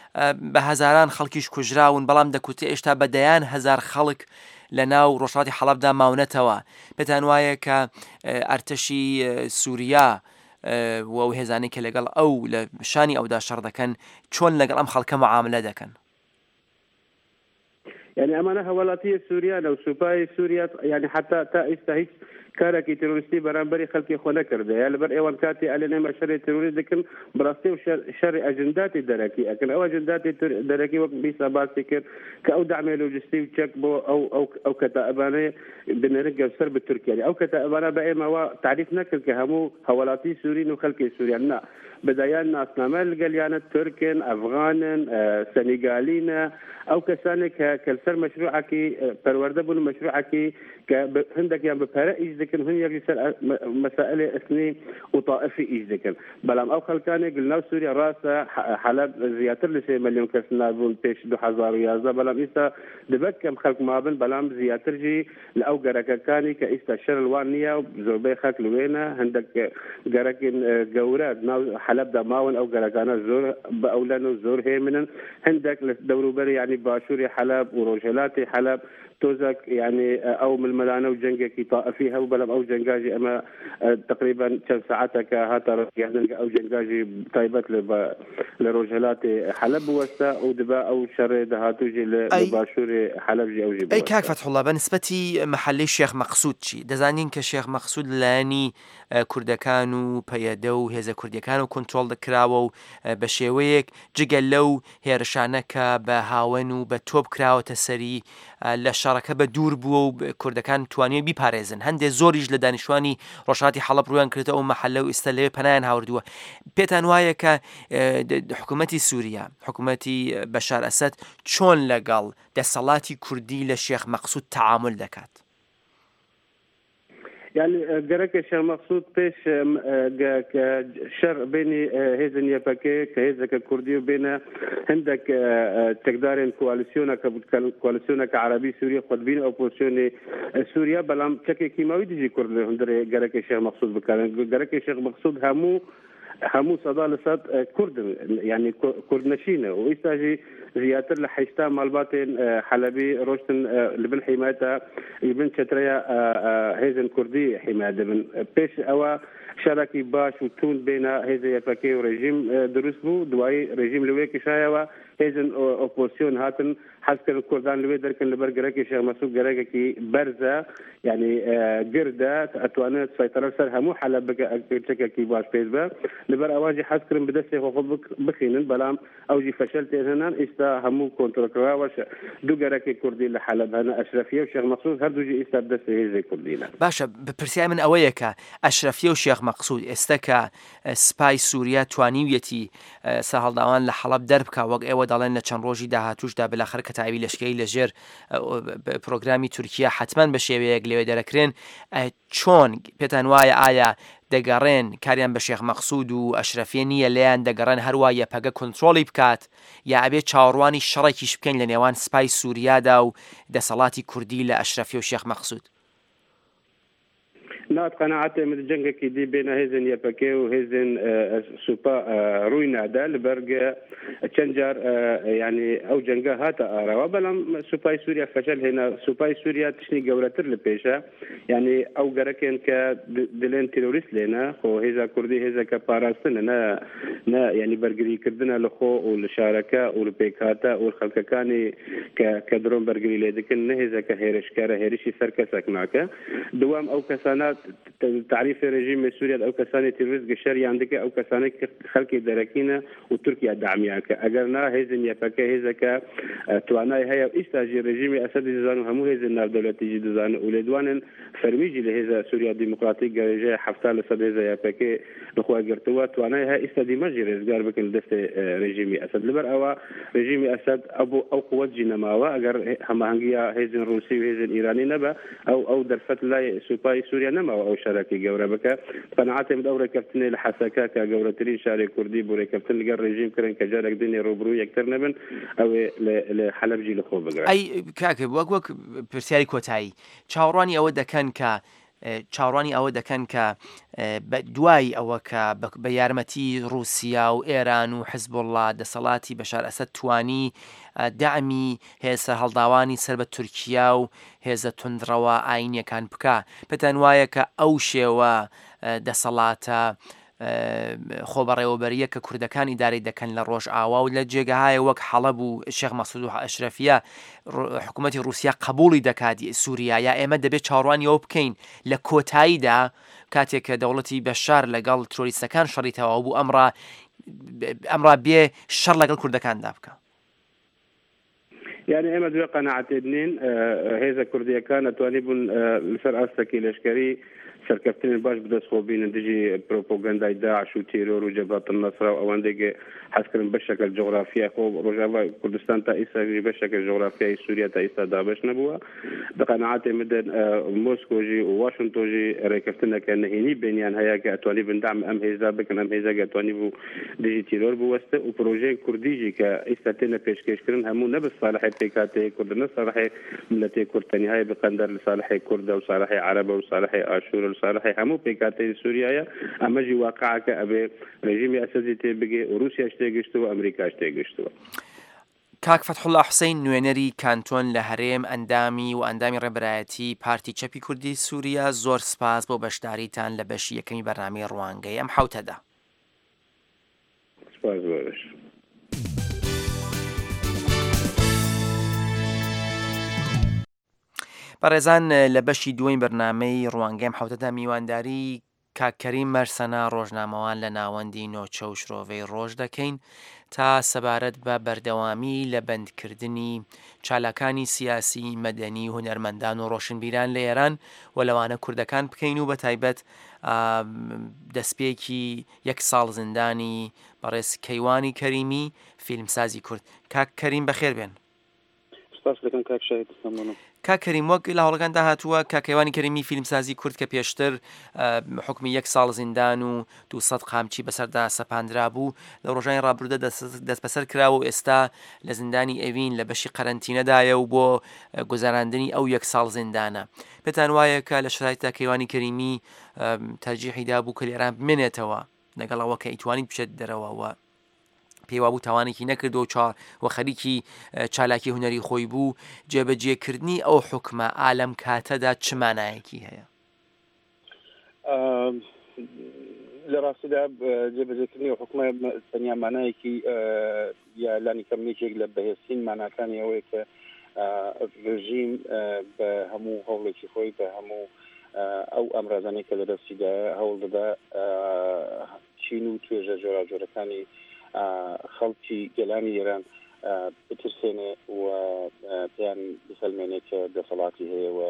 بە هەزاران خەڵکیش کوژراون بەڵام دەکوتی ئێشتا بەدەیان هەزار خەڵک لە ناو ڕۆژهەڵاتی حەلبدا ماونەتەوە پێتان وایە کە ئەرتەشی سووریا و ئەو هێزانەی کە لەگەڵ ئەو لە شانی ئەودا شەڕ دەکەن چۆن لەگەڵ ئەم خەڵکە معاملە دەکەن يعني ئەمانە هەوڵاتیە سووریانە و سوپای سووریا یعنی حتا تا ئێستا هیچ کارێکی تروریستی بەرامبەری خەڵکی خۆ نەکردە یا لەبەر ئێوەن کاتی ئەلێنێمە شەڕی تروریست دەکەن بەڕاستی و شەڕی ئەجنداتی دەرەکی ئەکەن ئەو ئەجنداتی دەرەکی وەک بیسا باسی کرد کە ئەو دعمێ لۆجستی و چەک بۆ ئەو کەتائبانەیە بنەرگە سەر بە تورکیا ئەو کەتائبانە بە ئێمەوە تعریف نەکرد کە هەموو هەوڵاتی سوورین و خەڵکی سووریان نا بدایان ناسنامە لەگەلیانە تورکن ئەفغانن سەنیگالینە ئەو کەسانێک کە سەر مەشروعێکی پەروەردە بوون مەشروعێکی کە هەندێکیان بە پەرە ئیش ذكر هن يجلس مسائل اثنين وطائفي إيش ذكر بلام أو خلكاني قلنا سوريا راسا حلب زياتر لسي مليون كاس نابون بيش 2011 بلام إستا دبكم خلق مابن بلام زياتر جي لأو قرككاني كإستا شر الوانية وزوبي خلق لوينا عندك قركين قورات حلب دا ماون أو قركانا زور بأولانو زور هيمنا عندك دورو بري يعني باشوري حلب وروجلاتي حلب توزك يعني او من الملانه وجنجك طائفيها وبلم او جنجاجي اما تقريبا كم ساعتك هاتا يعني او جنجاجي طيبت لروجلاتي حلب وستا ودبا او شر دهاتوجي لباشوري حلب جي او جي اي كاك فتح الله بنسبتي محلي الشيخ مقصود شي دزانين كشيخ مقصود لاني كردكان و بيدو هذا كردكان و كنترول دكراو بشويك جگل لو هرشانك بهاون بتوب كراو تسري لشارەکە بە دوور بووە و کوردەکان توانیوە بیپارێزن هەندێک زۆریش لە دانیشتوانی ڕۆژهەڵاتی حەڵەب ڕویان کردەوە و مەحەلە و ئێستا لەوێ پەنایان هاوردووە پێتان وایە کە حکوومەتی سووریا حکوومەتی بەشار ئەسەد چۆن لەگەڵ دەسەڵاتی کوردی لە شێخ مەقسوود تعامل دەکات يعني قرك الشيخ مقصود بيش شر بيني هيزن يبكي كهيزة ككردي وبين عندك تقدارين كواليسيونا كعربي سوريا قد بين أوبوزيون سوريا بلام شكل كيماوي ديجي كرد هندري قرك الشيخ مقصود بكارن قرك الشيخ مقصود همو صدا لصد كرد يعني كرد نشينه ويستاجي زياتر لحيشتا مالباتين حلبي روشتن لبن حمايتها يبن شتريا هيزن كردي حماية من بيش أوا شاركي باش وتون بين هيزن يفكي ورجيم دروس بو دواي رجيم لويك شايوا هيزن اوبوزيون هاتن حسكر الكردان لوي دركن لبرجرك شيخ مسعود جركي برزه يعني قرده اتوانت سيطره سر همو حلب كي باش بيزبا لبر اواجي حسكر بدسي خو بخينن بلام اوجي فشلت هنا استا همو كونتركرا واش دو جركي كردي لحلب هنا اشرفيه وشيخ مسعود هردوجي استا بدسي هيزي كردينا باشا بپرسیای من اوەیە کە ئەشرەفیە و شێخ مەقسوود ئێستا کە سپای سووریا توانیویەتی سەهەڵداوان لە حەڵەب دەربکە وەک ئێوە دەڵێن لە چەند ڕۆژی داهاتووشدا بەلاخر کە تاوی لەشکەی لەژێر پرۆگرامی تورکیا حتمما بە شێوەیەک لەوێ دەرەکرێن چۆن پێتان وایە ئایا دەگەڕێن کاریان بە شێخ مەقسوود و ئەشرەفیە نییە لەیان دەگەڕێن هەروە یەپەگە کۆنترۆڵی بکات یا ئەبێ چاوەڕوانی شەڕێکیش بکەین لە نێوان سپای سووریادا و دەسەڵاتی کوردی لە ئەشرەفیە و شێخ مەقسوود نات قناعتي من الجنگة كي دي بين هيزن يبكي وهيزن سوبا روينا دا لبرق تشنجر يعني او جنگة هاتا اروا بلام سوباي سوريا فشل هنا سوباي سوريا تشني قولتر لبيشا يعني او قركن كدلين تيروريست لنا خو هيزا كردي هيزا كباراستن نا يعني برقري كردنا لخو والشاركة والبيكاتا والخلككاني كدرون برقري لدكن هيزا كهيرشكارا هيرشي سركسك معك دوام او كسانات تعريف رجيم سوريا او كسانه تيروريست قشري عندك او كسانه خلق دركينا وتركيا دعمياك اجرنا هيزن يفكا هيزك تواناي هي استاجي رجيم اسد زانو همو هيزن نار دولتي جدزان ولدوان فرميجي لهذا سوريا ديمقراطيك جاي حفتال اسد هيزا يفكا نخوا قرتوا تواناي هي استدي مجري زغار بكن دست رجيم اسد لبر او رجيم اسد ابو او قوه جنماوا اجر هم هنجيا هيزن روسي وهيزن ايراني نبا او درفت لا سوباي سوريا نما او شاركي جورا بك قناعتي بدوره كابتن لحسكا كجورترين شاري كردي بوري كابتن لقى الرجيم كرن كجارك دنيا روبرو يكتر نبن او لحلب جي لخو بقرا اي كاك وك برسياري كوتاي چاوراني او دكان ك چاورانی ئەوە دەکەن کە دوای ئەوە کە بە یارمەتی رووسیا و ئێران و حزب الله دەسەڵاتی بەشار ئەسەد توانی دامی هێزە هەڵداوانی سەر بە تورکیا و هێزە توندڕەوە ئاینیەکان بکە پێتان وایە کە ئەو شێوە دەسەڵاتە خۆبەڕێوەبەریە کە کوردەکان ئیدارەی دەکەن لە ڕۆژ ئاوا و لە جێگەهایە وەک حەڵەب و شێخ مەسعود و ئەشرەفیە حکوومەتی رووسیا قبوڵی دەکات سووریا یا ئێمە دەبێت چاوەڕوانی ئەوە بکەین لە کۆتاییدا کاتێک کە دەوڵەتی بەشار لەگەڵ تۆریستەکان شەڕیتەوە بوو ئەمڕا بێ شەڕ لەگەڵ کوردەکاندا بکە يعني اما دوي قناعتي اثنين هيزا كردية كانت توانيبون لسر أستكي لشكري سەرکەوتنی باش بدەستخۆبینن دژی پرۆپۆگەندای داعش و تیرۆر و جەبهەت النەسر و ئەوەندەی حەزکردن بەشەکە جغرافیا خۆ ڕۆژاوای کوردستان تا ئێستا بەشەکە جغرافیای سووریا تا ئێستا دابش نەبووە بەقەنەعاتێ مدەن مۆسکۆژی و واشنگتۆژی ڕێکەوتنەکە نهێنی بینیان هەیە کە ئەتوانی بندام ئەم هێزا بکەن ئەم هێزا ئەتوانی بوو دژی تیرۆر بوەستە و پرۆژەی کوردیژی کە ئێستا تێنە پێشکەشکردن هەموو نە بە ساڵحی پێکاتەیە کورد نە ساڵحی ملەتی کورد تەنیهای بقەندەر لە ساڵحی کوردە و ساڵحی عەرەبە و ساڵحی ئاشور و ساڵحی هەموو پێکاتەی سووریایە ئەمەژی واقعەکە ئەبێ ڕێژیمی ئەسەدی تێبگێ و رووسیاش تێگەشتەوە ئەمریکاش تێگەشتەوە. کاک فتحوڵڵا حوسەین نوێنەری کانتۆن لە هەرێم ئەندامی و ئەندامی ڕێبەرایەتی پارتی چەپی کوردی سووریا زۆر سپاس بۆ بەشداریتان لە بەشی یەکەمی بەرنامەی ڕوانگەی ئەم حوتەدا. سپاس زۆرش. بەڕێزان لە بەشی دووەم بەرنامەی ڕوانگەیم حوتەدا میوانداری کاکەریم مەرسەنا ڕۆژنامەوان لە ناوەندی نۆچە و شرۆڤەی ڕۆژ دەکەین تا سەبارەت بە بەردەوامی لە بەندکردنی چالاکانی سیاسی مەدەنی هونەرمەندان و ڕۆشنبیران لە ئێران و لەوانە کوردەکان بکەین و بە تایبەت دەستپێکی 1 ساڵ زیندانی بەڕێز کەیوانی کەریمی فیلمسازی کورد. کاک کەریم بەخێر بێن. سپاس دەکەم کاک شاهید ممنونم. کاکەریم وەک لە هەوڵەکان داهاتووە کاکەیوانی کەریمی فیلمسازی کورد کە پێشتر حکمی 1 ساڵ زیندان و 200 قامچی بەسەردا سەپاندرا بوو لە ڕۆژانی ڕابردوودا دەست بەسەر کراوە و ئێستا لە زیندانی ئەوین لە بەشی قەرەنتینەدایە و بۆ گوزاراندنی ئەو 1 ساڵ زیندانە. پێتان وایە کە لە شرایطدا کەیوانی کەریمی تەرجیحیدا بوو کە لێران بمێنێتەوە لەگەڵەوە کە ئیتوانیت بچێت دەرەوە پێوا بوو تاوانێکی نەکردو و خەریکی چالاکی هوەری خۆی بوو جێبەجێکردنی ئەو حکمە ئالەم کاتەدا چ مانایەکی هەیە؟ لە ڕاستیدا جێبەجێکردنی ئەو حکمە تەنیا مانایەکی یا لانی کەمێکێک لە بەهێزترین ماناکانی ئەوەیە کە ڕژیم بە هەموو هەوڵێکی خۆی بە هەموو ئەو ئەمرازانەی کە لە دەستیدا هەوڵ دەدا چین و توێژە جۆراجۆرەکانی خەڵکی گەلانی ئێران بترسێنێ و پێیان بسەلمێنێت کە دەسەڵاتی هەیە و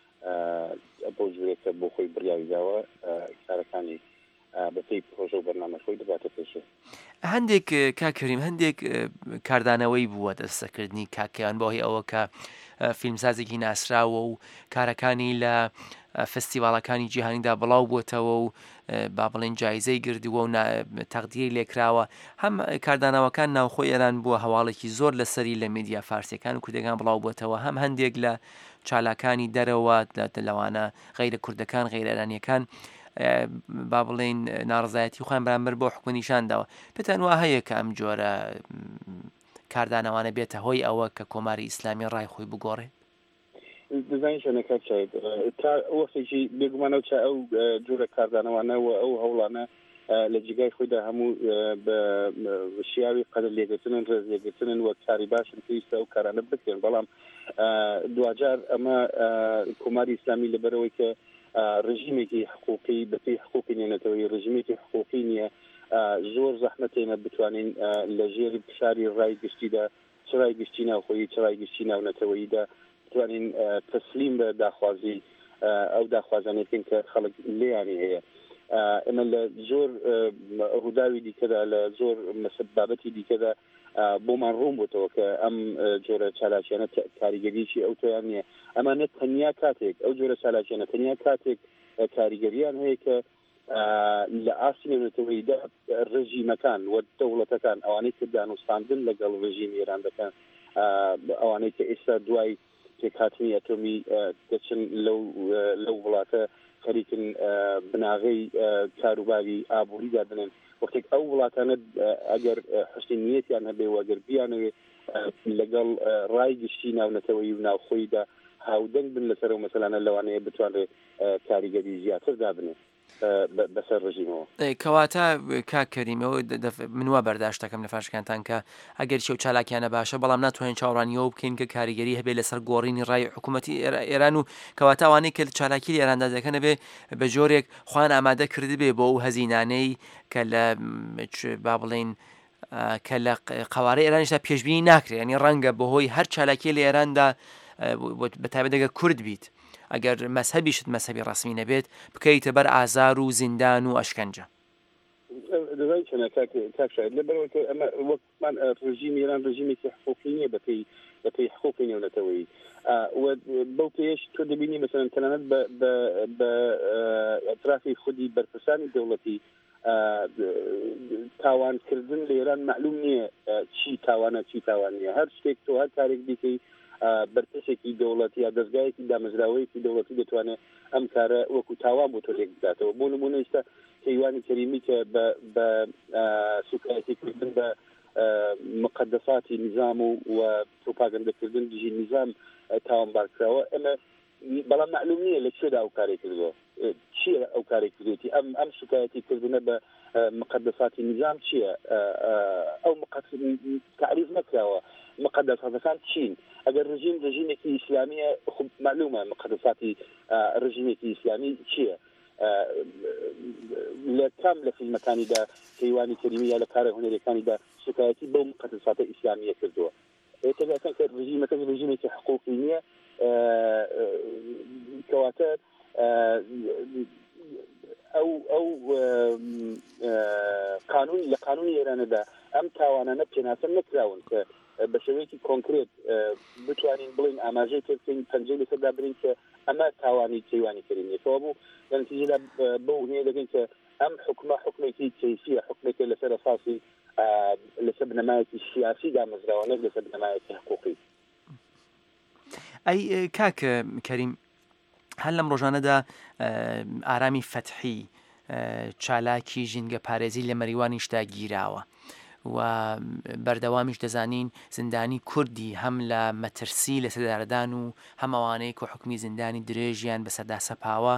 بۆ جوورێکە بۆ خۆی بڕیاوی داوە کارەکانی بەپێی پرۆژە و بەرنامە خۆی دەباتە پێشێ. هەندێک کاکەریم هەندێک کاردانەوەی بووە دەستەکردنی کاکیان بۆ هی ئەوە کە فیلمسازێکی ناسراوە و کارەکانی لە فستیڤالەکانی جیهانیدا بڵاو بووتەوە و با بڵێن جایزەی گردووە و تەقدیری لێکراوە. هەم کارداناوەکان ناوخۆی ئێران بووە هەواڵێکی زۆر لەسەری لە میدیا فارسیەکان و کوردەکان بڵاو بووتەوە. هەم هەندێک لە چالاکانی دەرەوە لەوانە غەیرە کوردەکان غەیرە ئێرانیەکان با بڵێن ناڕزایەتی خۆیان بەرامبەر بۆ حکومە نیشانداوە. پێتان وا هەیە کە ئەم جۆرە کاردانەوانە بێتە هۆی ئەوە کە کۆماری ئیسلامی ڕای خۆی بگۆڕێ؟ دەزانین شوێنەکە چیت تا وەختێکی بێگومانەوە چا ئەو جۆرە کاردانەوانەوە ئەو هەوڵانە لە جگای خۆیدا هەموو بە شیاوی قەدر لێگرتنن ڕێز لێگرتنن وە کاری باشن پێویستە ئەو کارانە بکرێن. بەڵام دوجار ئەمە کۆماری ئیسلامی لەبەرەوەی کە ڕژیمێکی حقوقی بەپێی حقوقی نێنێتەوەی ڕژیمێکی حقوقی نییە زۆر زەحمەتێنە بتوانین لە ژێری پشاری ڕای گشتیدا چڕای گشتی ناوخۆیی چڕای گشتی ناونەتەوەییدا توانین تەسلیم بە داخوازی ئەو داخوازانێتین کە خەڵک لێیانی هەیە. ئەمە لە زۆر ڕووداوی دیکەدا لە زۆر بابەتی دیکەدا بۆمان ڕوون بووتەوە کە ئەم جۆرە چالاکیانە کاریگەریی ئەو تۆیان نییە. ئەمانە تەنیا کاتێک ئەو جۆرە چالاکیانە تەنیا کاتێک کاریگەریان هەیە کە لە ئاسی نێونەتەوەییدا ڕژیمەکان و دەوڵەتەکان ئەوانەی کە دانوستاندن لەگەڵ ڕژیمی ئێران دەکەن ئەوانەی کە ئێستا دوای پێکهاتنی ئەتۆمی دەچن لەو وڵاتە خەریکن بناغەی کاروباری ئابووریدا بنن وەختێک ئەو وڵاتانە ئەگەر حسنی نیەتیان هەبێ و ئەگەر بیانەوێ لەگەڵ ڕای گشتی ناونەتەوەیی و ناوخۆیدا هاودەنگ بن لەسەر و مەسەلانە لەوانەیە بتوانرێ کاریگەری زیاتر دابنێ بەسەر ڕژیمەوە. کەواتە کاکەریمەوە منوە بەرداشتەکەم لە فاشکانتان کە ئەگەر شێو چالاکیانە باشە بەڵام ناتوانین چاوەڕانیەوە بکەین کە کاریگەری هەبێ لەسەر گۆڕینی ڕای حکوومەتی ئێران و کەواتاوانەی کە چالاکی ئێراندا دەکەنە بێ بە جۆرێک خوان ئامادە کرد بێ بۆ ئەو هەزینانەی کە لە با بڵێن کە لە قوارەی ئێرانیشدا پێشبینی ناکرێت. ینی ڕەنگە بەهۆی هەر چالاکی لە ئێراندا بەتایبەت دەگە کورد بیت ئەگەر مەسهبیشت مەسهبی ڕسمی نەبێت بکەیتە بەر ئازار و زیندان و ئەشکەنجە. دەزای چەنە کاکشاید لەبەرەوە ئەمە وەکمان ڕژیم ئێران ڕژیمێکی حقوقی نییە بەپێی حقوقی نێونەتەوەی بەو پێش تۆ دەبینی مەسەن تەنانەت بە ئەطرافی خودی بەرپرسانی دەوڵەتی تاوانکردن لە ئێران معلوم نییە چی تاوانە چی تاوان نییە هەر شتێک تۆ هەر کارێک دیکەی بەرپرسێکی دەوڵەتی یا دەستگایەکی دامەزراوەیەکی دەوڵەتی دەتوانێت ئەم کارە وەکو تاوان بۆ تۆ لێک بداتەوە بۆ نمونە ئێستا کەیوانی کەریمی کە بە سوکایەتیکردن بە مقدساتی نظام و پروپاگەندەکردن دژی نظام تاوانبارکراوە ئەمە بەڵام معلوم نییە لە کوێدا ئەو کارێک کردووە چییە ئەو کارێک کردوتی ئەم شکایەتی کردنە بە مقدساتی نظام چییە ئەو تعریف نەکراوە مقدساتەکان چین ئەگەر ڕژیمێکی ئیسلامیە خب معلومە مقدساتی ڕژیمێکی ئیسلامی چییە لە کام لە فیلمەکانیدا کەیوانی کەریمی یا لە کارە هونەرەکانیدا شکایەتی بەو مقدساتە ئیسلامیە کردووە ئێتەکەن کە ڕژیمێکی حقوقی نییە کەواتە ئەو قانون لە قانونی ئێرانەدا ئەم تاوانانە پێناسە نەکراون کە بە شێوەیەکی کۆنکرێت بتوانین بڵین ئاماژەی پێ بکەین پەنجەی لەسەردا برین کە ئەمە تاوانی کەیوانی کەریمیەوە بوو لە نتیجەدا بەو هەیە دەگەین کە ئەم حکومێکی کەیفیە حکومێکی لەسەر ئەساسی لەسەر بنەمایەکی سیاسی دامەزراوە نەک لەسەر بنەمایەکی حقوقی. ئەی کاکە کەریم هەر لەم ڕۆژانەدا ئارامی فەتحی چالاکی ژینگە پارێزی لە مەریوانیشدا گیراوە و بەردەوامیش دەزانین زیندانی کوردی هەم لە مەترسی لە سەرداردان و هەمەوانەیە کە حکمی زیندانی درێژیان بەسەردا سەپاوە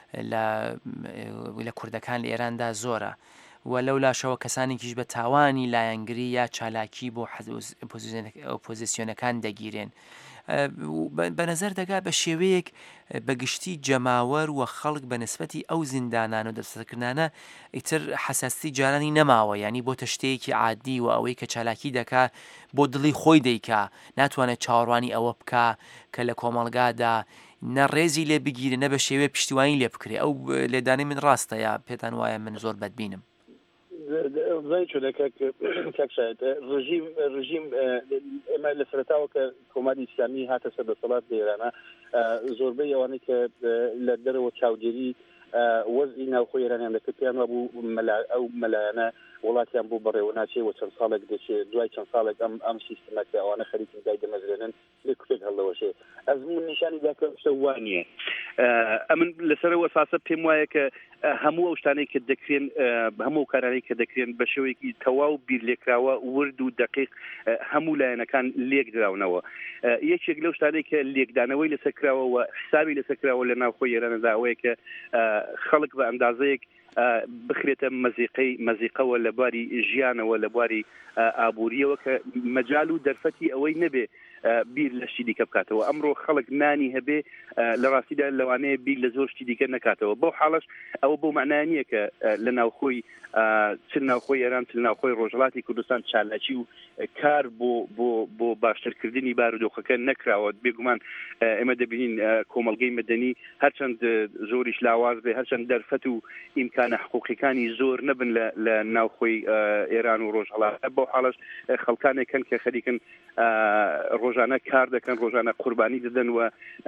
لە کوردەکان لە ئێراندا زۆرە و لەو لاشەوە کەسانێکیش بە تاوانی لایەنگری یا چالاکی بۆ ئۆپۆزیسیۆنەکان دەگیرێن. بە نەزەر دەگا بە شێوەیەک بەگشتی جەماوەر و خەڵک بە نسبەتی ئەو زیندانان و دەستەکردانە ئیتر حەساسیتی جارانی نەماوە ینی بۆ تشتەیەکی عادی و ئەوەی کە چالاکی دەکا بۆ دڵی خۆی دەیکا ناتوانێت چاوەڕوانی ئەوە بکە کە لە کۆمەڵگادا نەڕێزی لێ بگیرە نە بە شێوەیە پشتیوانی لێ بکرێ ئەو لێدانی من ڕاستە یا پێتان وایە من زۆر بەدبینم زای چۆ کاکشایت ڕژیم ئێمە لە سەرەتاوە کە کۆماری ئیسلامی هاتە سەر دەسەڵات لە ئێرانە زۆربەی ئەوانەی کە لە دەرەوە چاودێری وەزی ناوخۆی ئێرانیان دەکرد پێیان وابوو ئەو مەلایەنە وڵاتیان بۆ بەڕێوە ناچێ و چەند ساڵێک دەچێت دوای چەند ساڵێک ئەم سیستەمەکە ئەوانە خەریکی دای دەمەزرێنن لێ کوتێک هەڵەوەشێ ئەزمون نیشانی داکە شتە وانییە ئەمن لەسەرەوە ئەساسە پێم وایە کە هەموو ئەو شتانەی کە دەکرێن هەموو کارانەی کە دەکرێن بە شێوەیەکی تەواو بیر لێکراوە ورد و دقیق هەموو لایەنەکان لێکدراونەوە یەکێک لەو شتانەی کە لێکدانەوەی لەسەرکراوە و حسابی لەسەرکراوە لە ناوخۆی ئێرانەدا ئەوەیە کە خەڵک بە ئەندازەیەک بخرێتە مەزیقەوە لە بواری ژیانەوە لە بواری ئابوووریەوە کە مەجال و دەرفەتی ئەوەی نەبێ بیر لە شتی دیکە بکاتەوە ئەمڕۆ خەڵک نانی هەبێ لە ڕاستیدا لەوانەیە بیر لە زۆر شتی دیکە نکاتەوە بۆ حاڵش ئەوە بۆ معنای نییە کە لە ناوخۆی چ ناوخۆی ئێران چ ناوخۆی ڕۆژهەڵاتی کوردستان چالاکی و کار بۆ باشترکردنی بارودۆخەکە نەکراوە بێگومان ئێمە دەبینین کۆمەڵگەی مەدەنی هەرچەند زۆریش لاواز بێ هەرچەند دەرفەت و ئیمکانە حقوقیەکانی زۆر نەبن لە ناوخۆی ئێران و ڕۆژهەڵات بۆ حاڵش خەڵکانێکن کە خەریکن ڕۆژانە کار دەکەن ڕۆژانە قوربانی دەدەن و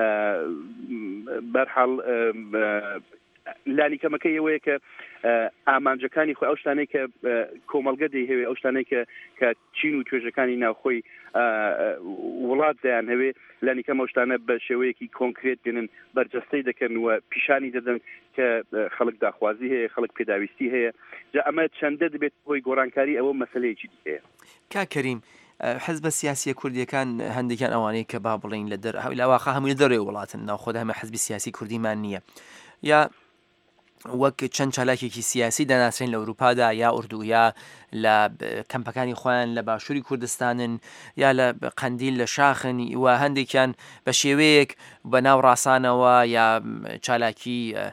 بەرحاڵ لانی کەمەکەی ئەوەیە کە ئامانجەکانی خۆی ئەو شتانەی کە کۆمەڵگە دەیهەوێ ئەو شتانەی کە چین و توێژەکانی ناوخۆی وڵات دەیان هەوێ لانی کەم ئەو شتانە بە شێوەیەکی کۆنکرێت دێنن بەرجەستەی دەکەن و پیشانی دەدەن کە خەڵک داخوازی هەیە خەڵک پێداویستی هەیە جا ئەمە چەندە دەبێت بۆی گۆڕانکاری ئەوە مەسەلەیەکی دیکەیە. کاکەریم حزب سیاسی کوردیەکان هەندێکیان ئەوانەیە کە با بڵین لە لاواخە هەمووی دەڕێ وڵاتن ناوخۆدا هەمە حزبی سیاسی کوردیمان نییە یا وەک چەند چالاکێکی سیاسی دەناسرێن لە ئەوروپادا یا ئوردویا لە کەمپەکانی خۆیان لە باشووری کوردستانن یا لە قەندیل لە شاخن و هەندێکیان بە شێوەیەک بە ناو ڕاستانەوە یا چالاکی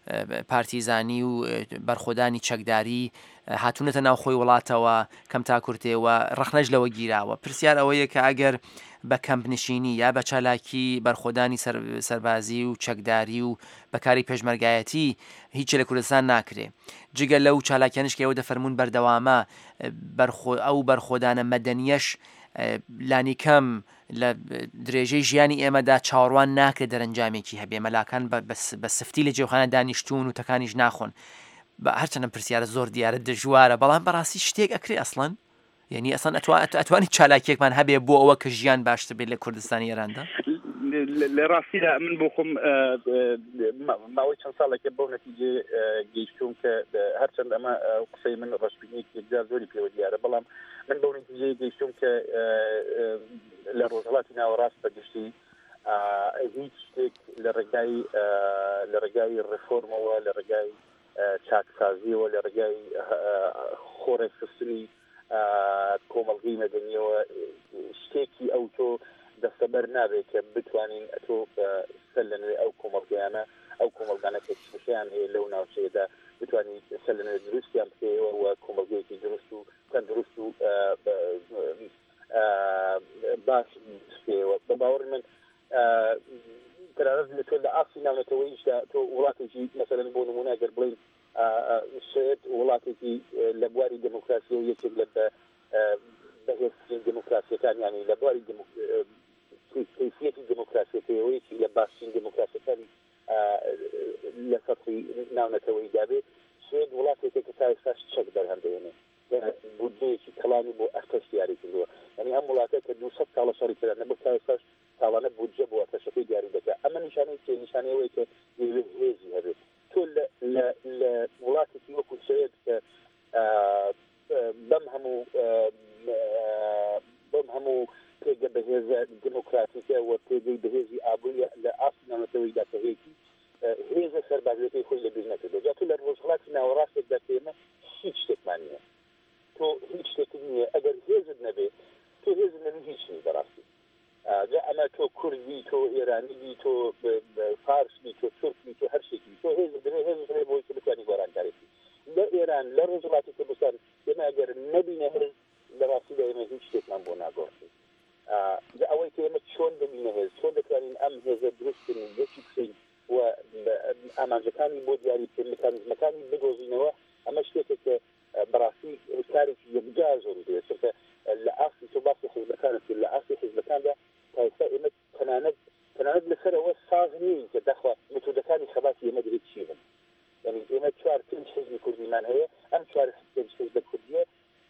پارتیزانی و بەرخۆدانی چەکداری هاتوونەتە ناو خۆی وڵاتەوە کەم تا کورتێەوە ڕەخنەش لەوە گیراوە. پرسیار ئەوەیە کە ئەگەر بە کەمپنشینی یا بە چالاکی بەرخۆدانی سەربازی و چەکداری و بەکاری پێشمەرگایەتی هیچ لە کوردستان ناکرێ جگە لەو چالاکیانش کە ئەوە دەفەرمونون بەردەوامە ئەو بەرخۆدانە مەدەنیەش لانی کەم لە درێژەی ژیانی ئێمەدا چاوەڕوان ناکرێت دەرەنجامێکی هەبێ مەلاکان بە سفتی لە جێوخانە دانیشتون و تەکانیش ناخۆن هەرچەندە پرسیارە زۆر دیارە دژوارە بەڵام بەڕاستی شتێک ئەکرێ ئەسڵەن یعنی ئەسڵەن ئەتوانی چالاکیێکمان هەبێ بۆ ئەوە کە ژیان باشتر بێت لە کوردستانی ئێراندا لە ڕاستیدا من بۆ خۆم ماوەی چەند ساڵێکە بەو نەتیجێ گەیشتوم کە هەرچەند ئەمە قسەی من ڕەشبینێکی جار زۆری پێوە دیارە بەڵام من بەو نەتیجێ گەیشتوم کە لە ڕۆژهەڵاتی ناوەڕاست بەگشتی هیچ شتێک لە ڕێگای ڕێفۆرمەوە لە ڕێگای چاکسازیەوە لە ڕێگای خۆڕێکخستنی کۆمەڵگەی مەدەنیەوە شتێکی ئەو تۆ دەستەبەر نابێت کە بتوانین ئەتۆ سەر لە نوێ ئەو کۆمەڵگەیانە ئەو کۆمەڵگانە کە شیان هەیە لەو ناوچەیەدا بتوانین سەر لە نوێ دروستیان بکەیەوە و کۆمەڵگەیەکی دروست و تەندروست و باش بکەیەوە بە باوەڕ من تەنانەت تۆ لە ئاسی ناونەتەوەیشدا تۆ وڵاتێکی مەسەلەن بۆ نمونە ئەگەر بڵین شێت وڵاتێکی لە بواری دموکراسی و یەکێک لە بەهێزترین دموکراسیەکان یانی لە بواری کەیفیەتی دموکراسیەکەیەوەیەکی لە باشترین دموکراسیەکانی لە سەرحی ناونەتەوەی دابێت شێت وڵاتێکە کە تا ئێستاش چەک دەرهەندێنێ بودجەیەکی کەڵانی بۆ ئەختەش دیاری کردووە یعنی ئەم وڵاتە کە 200 ساڵە شەڕی کردن نەبوو تا ئێستاش ساڵانە بودجە بۆ ئەختەشەکەی دیاری دەکات ئەمە نیشانەیەوەی کە هێزی هەبێت تۆ لە وڵاتێکی وەکو شێت کە بەم هەموو پێگە بەهێزە دموکراتیکە و پێگەی بەهێزی ئابووری لە ئاسی ناونەتەوەیدا کە هەیەی هێزە سەربازەکەی خۆی لە بیر نەکردو جا تۆ لە ڕۆژهەڵاتی ناوەڕاستێکدا کە ئێمە هیچ شتێکمان نییە تۆ هیچ شتێکت نییە ئەگەر هێزت نەبێت تۆ هێزت نەبێت هیچ نیی بەڕاستی جا ئەمە تۆ کوردی تۆ ئێرانیبی تۆ فارسی تۆ تورکی تۆ هەر شتێکی تۆ هێزت دەبێت بۆی کە بتوانی گۆڕانکاریی لە ئێران لە ڕۆژهەڵاتی کوردستان ئێمە ئەگەر نەبینە هێز لە ڕاستیدا ئێمە هیچ شتێکمان بۆ ناگۆڕێت ئەوەی کە ئێمە چۆن دەبینە هێز چۆن دەتوانین ئەم هێزە دروستکردن یەکی بکەین و ئامانجەکانی بۆ دیاری مەکانیزمەکانی بگۆزینەوە ئەمە شتێکە کە بەڕاستی کارێکی یەکجار زۆر دەوێت چونکە لە ئاسی تۆ باسی حیزبەکانت لە ئاسی حیزبەکاندا تا ئێستا ئێمە تەنانەت لەسەرەوە ساز نین کە دەخوا متودەکانی خەباتی ئێمە دەبێت چی بن یعنی ئێمە 4 حیزبی کوردیمان هەیە ئەم 4 حیزبە کوردیە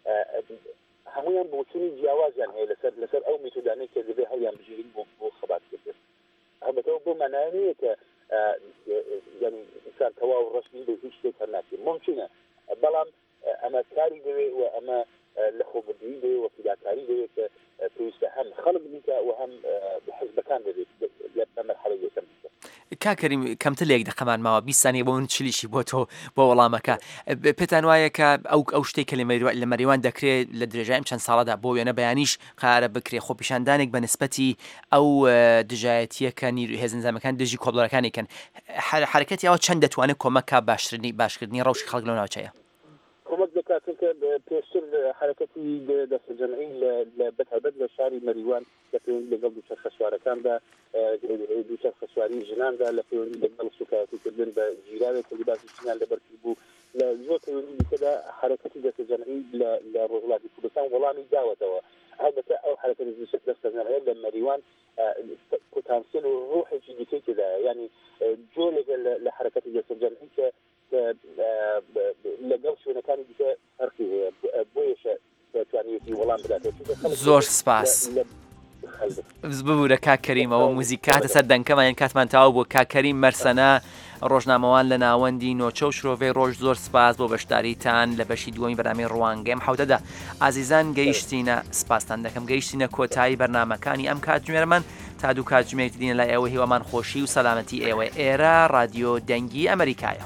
هەمویان بۆچوونی جیاوازیان هەیە لەسەر ئەو میتودانەی کە دەبێت هەڵیان بژێرین بۆ خەباتکردن هەبەتەوە بۆ مانایە نییە کە یعنی ئینسان تەواو ڕەشبی بە هیچ شتێک هەر ناکرێت ممکنە بەڵام ئەمە کاری دەوێت و ئەمە لە خۆبردنی دەوێت و فیداکاری دەوێت کە پێویستە هەم خەڵک بیکە و هەم حیزبەکان دەبێت لە مەرحەلەی یەکەم کاکەریم کەمتر لێک دەقەمان ماوە 20 سانیە بۆ من چلیشی بۆ تۆ بۆ وەڵامەکە پێتان وایە کە ئەو شتێک کە لە مەریوان دەکرێت لە درێژایم چەند ساڵەدا بۆ وێنە بەیانیش قارە بکرێ خۆپیشاندانێک بە نسبەتی ئەو دژایەتیە کە هێز نظامەکان دژی کۆبڵەکانێکن حرکەتی ئەوە چەند دەتوانێت کۆمەکە باشکردنی ڕەوشی خەڵک لەو ناوچەیە کۆمەک دەکات کە پێشتر حرکەتی دەستە جەمعی لە بەتایبەت لە شاری مەریوان لە پەیوەندی لەگەڵ دووچەرخە سوارەکاندا دووچەرخە سواری ژناندا لە پەیوەندی لەگەڵ سوکایەتیکردن بە جیرانێک کە لیباسی ژنان لەبەرکرد بوو لە زۆر پەیوەندی دیکەدا حرکەتی دەستە جەمعی لە ڕۆژهەڵاتی کوردستان وەڵامی داوەتەوە هەڵبەتە ئەو حرکەتی دەستە جەمعیە لە مەریوان پۆتانسیل و ڕۆحێکی دیکەی تێدایە یعنی جۆرێک لە حرکەتی دەستە جەمعی کە لەگەڵ شوێنەکانی دیکە فەرقی هەیە بۆیەشە دەتوانێتی وەڵام بداتێت زۆر سپاس ببوورە کاکەریمەوە موزیکاتە سەر دەنکەمان کاتمان تاو بۆ کاکەریم مەرسەنە ڕۆژنامەوان لە ناوەندی نۆچە و شرۆڤەی ڕۆژ زۆر سپاس بۆ بەشداریتان لە بەشی دووەمی بەرنامەی ڕوانگەم حوتەدا ئازیزان گەیشتینە سپاسان دەکەم گەیشتینە کۆتایی بەرنامەکانی ئەم کاتژمێرمان تا دوو کاتژمێری دینە لای ئێوە هیوەمان خۆشی و سەلامەتی ئێوە ئێرە رادیۆ دەنگی ئەمریکایە.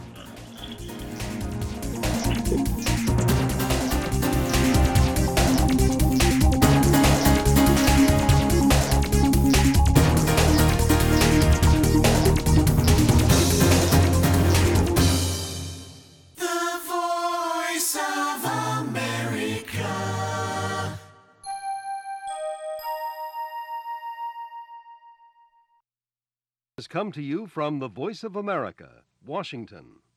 come to you from the Voice of America, Washington.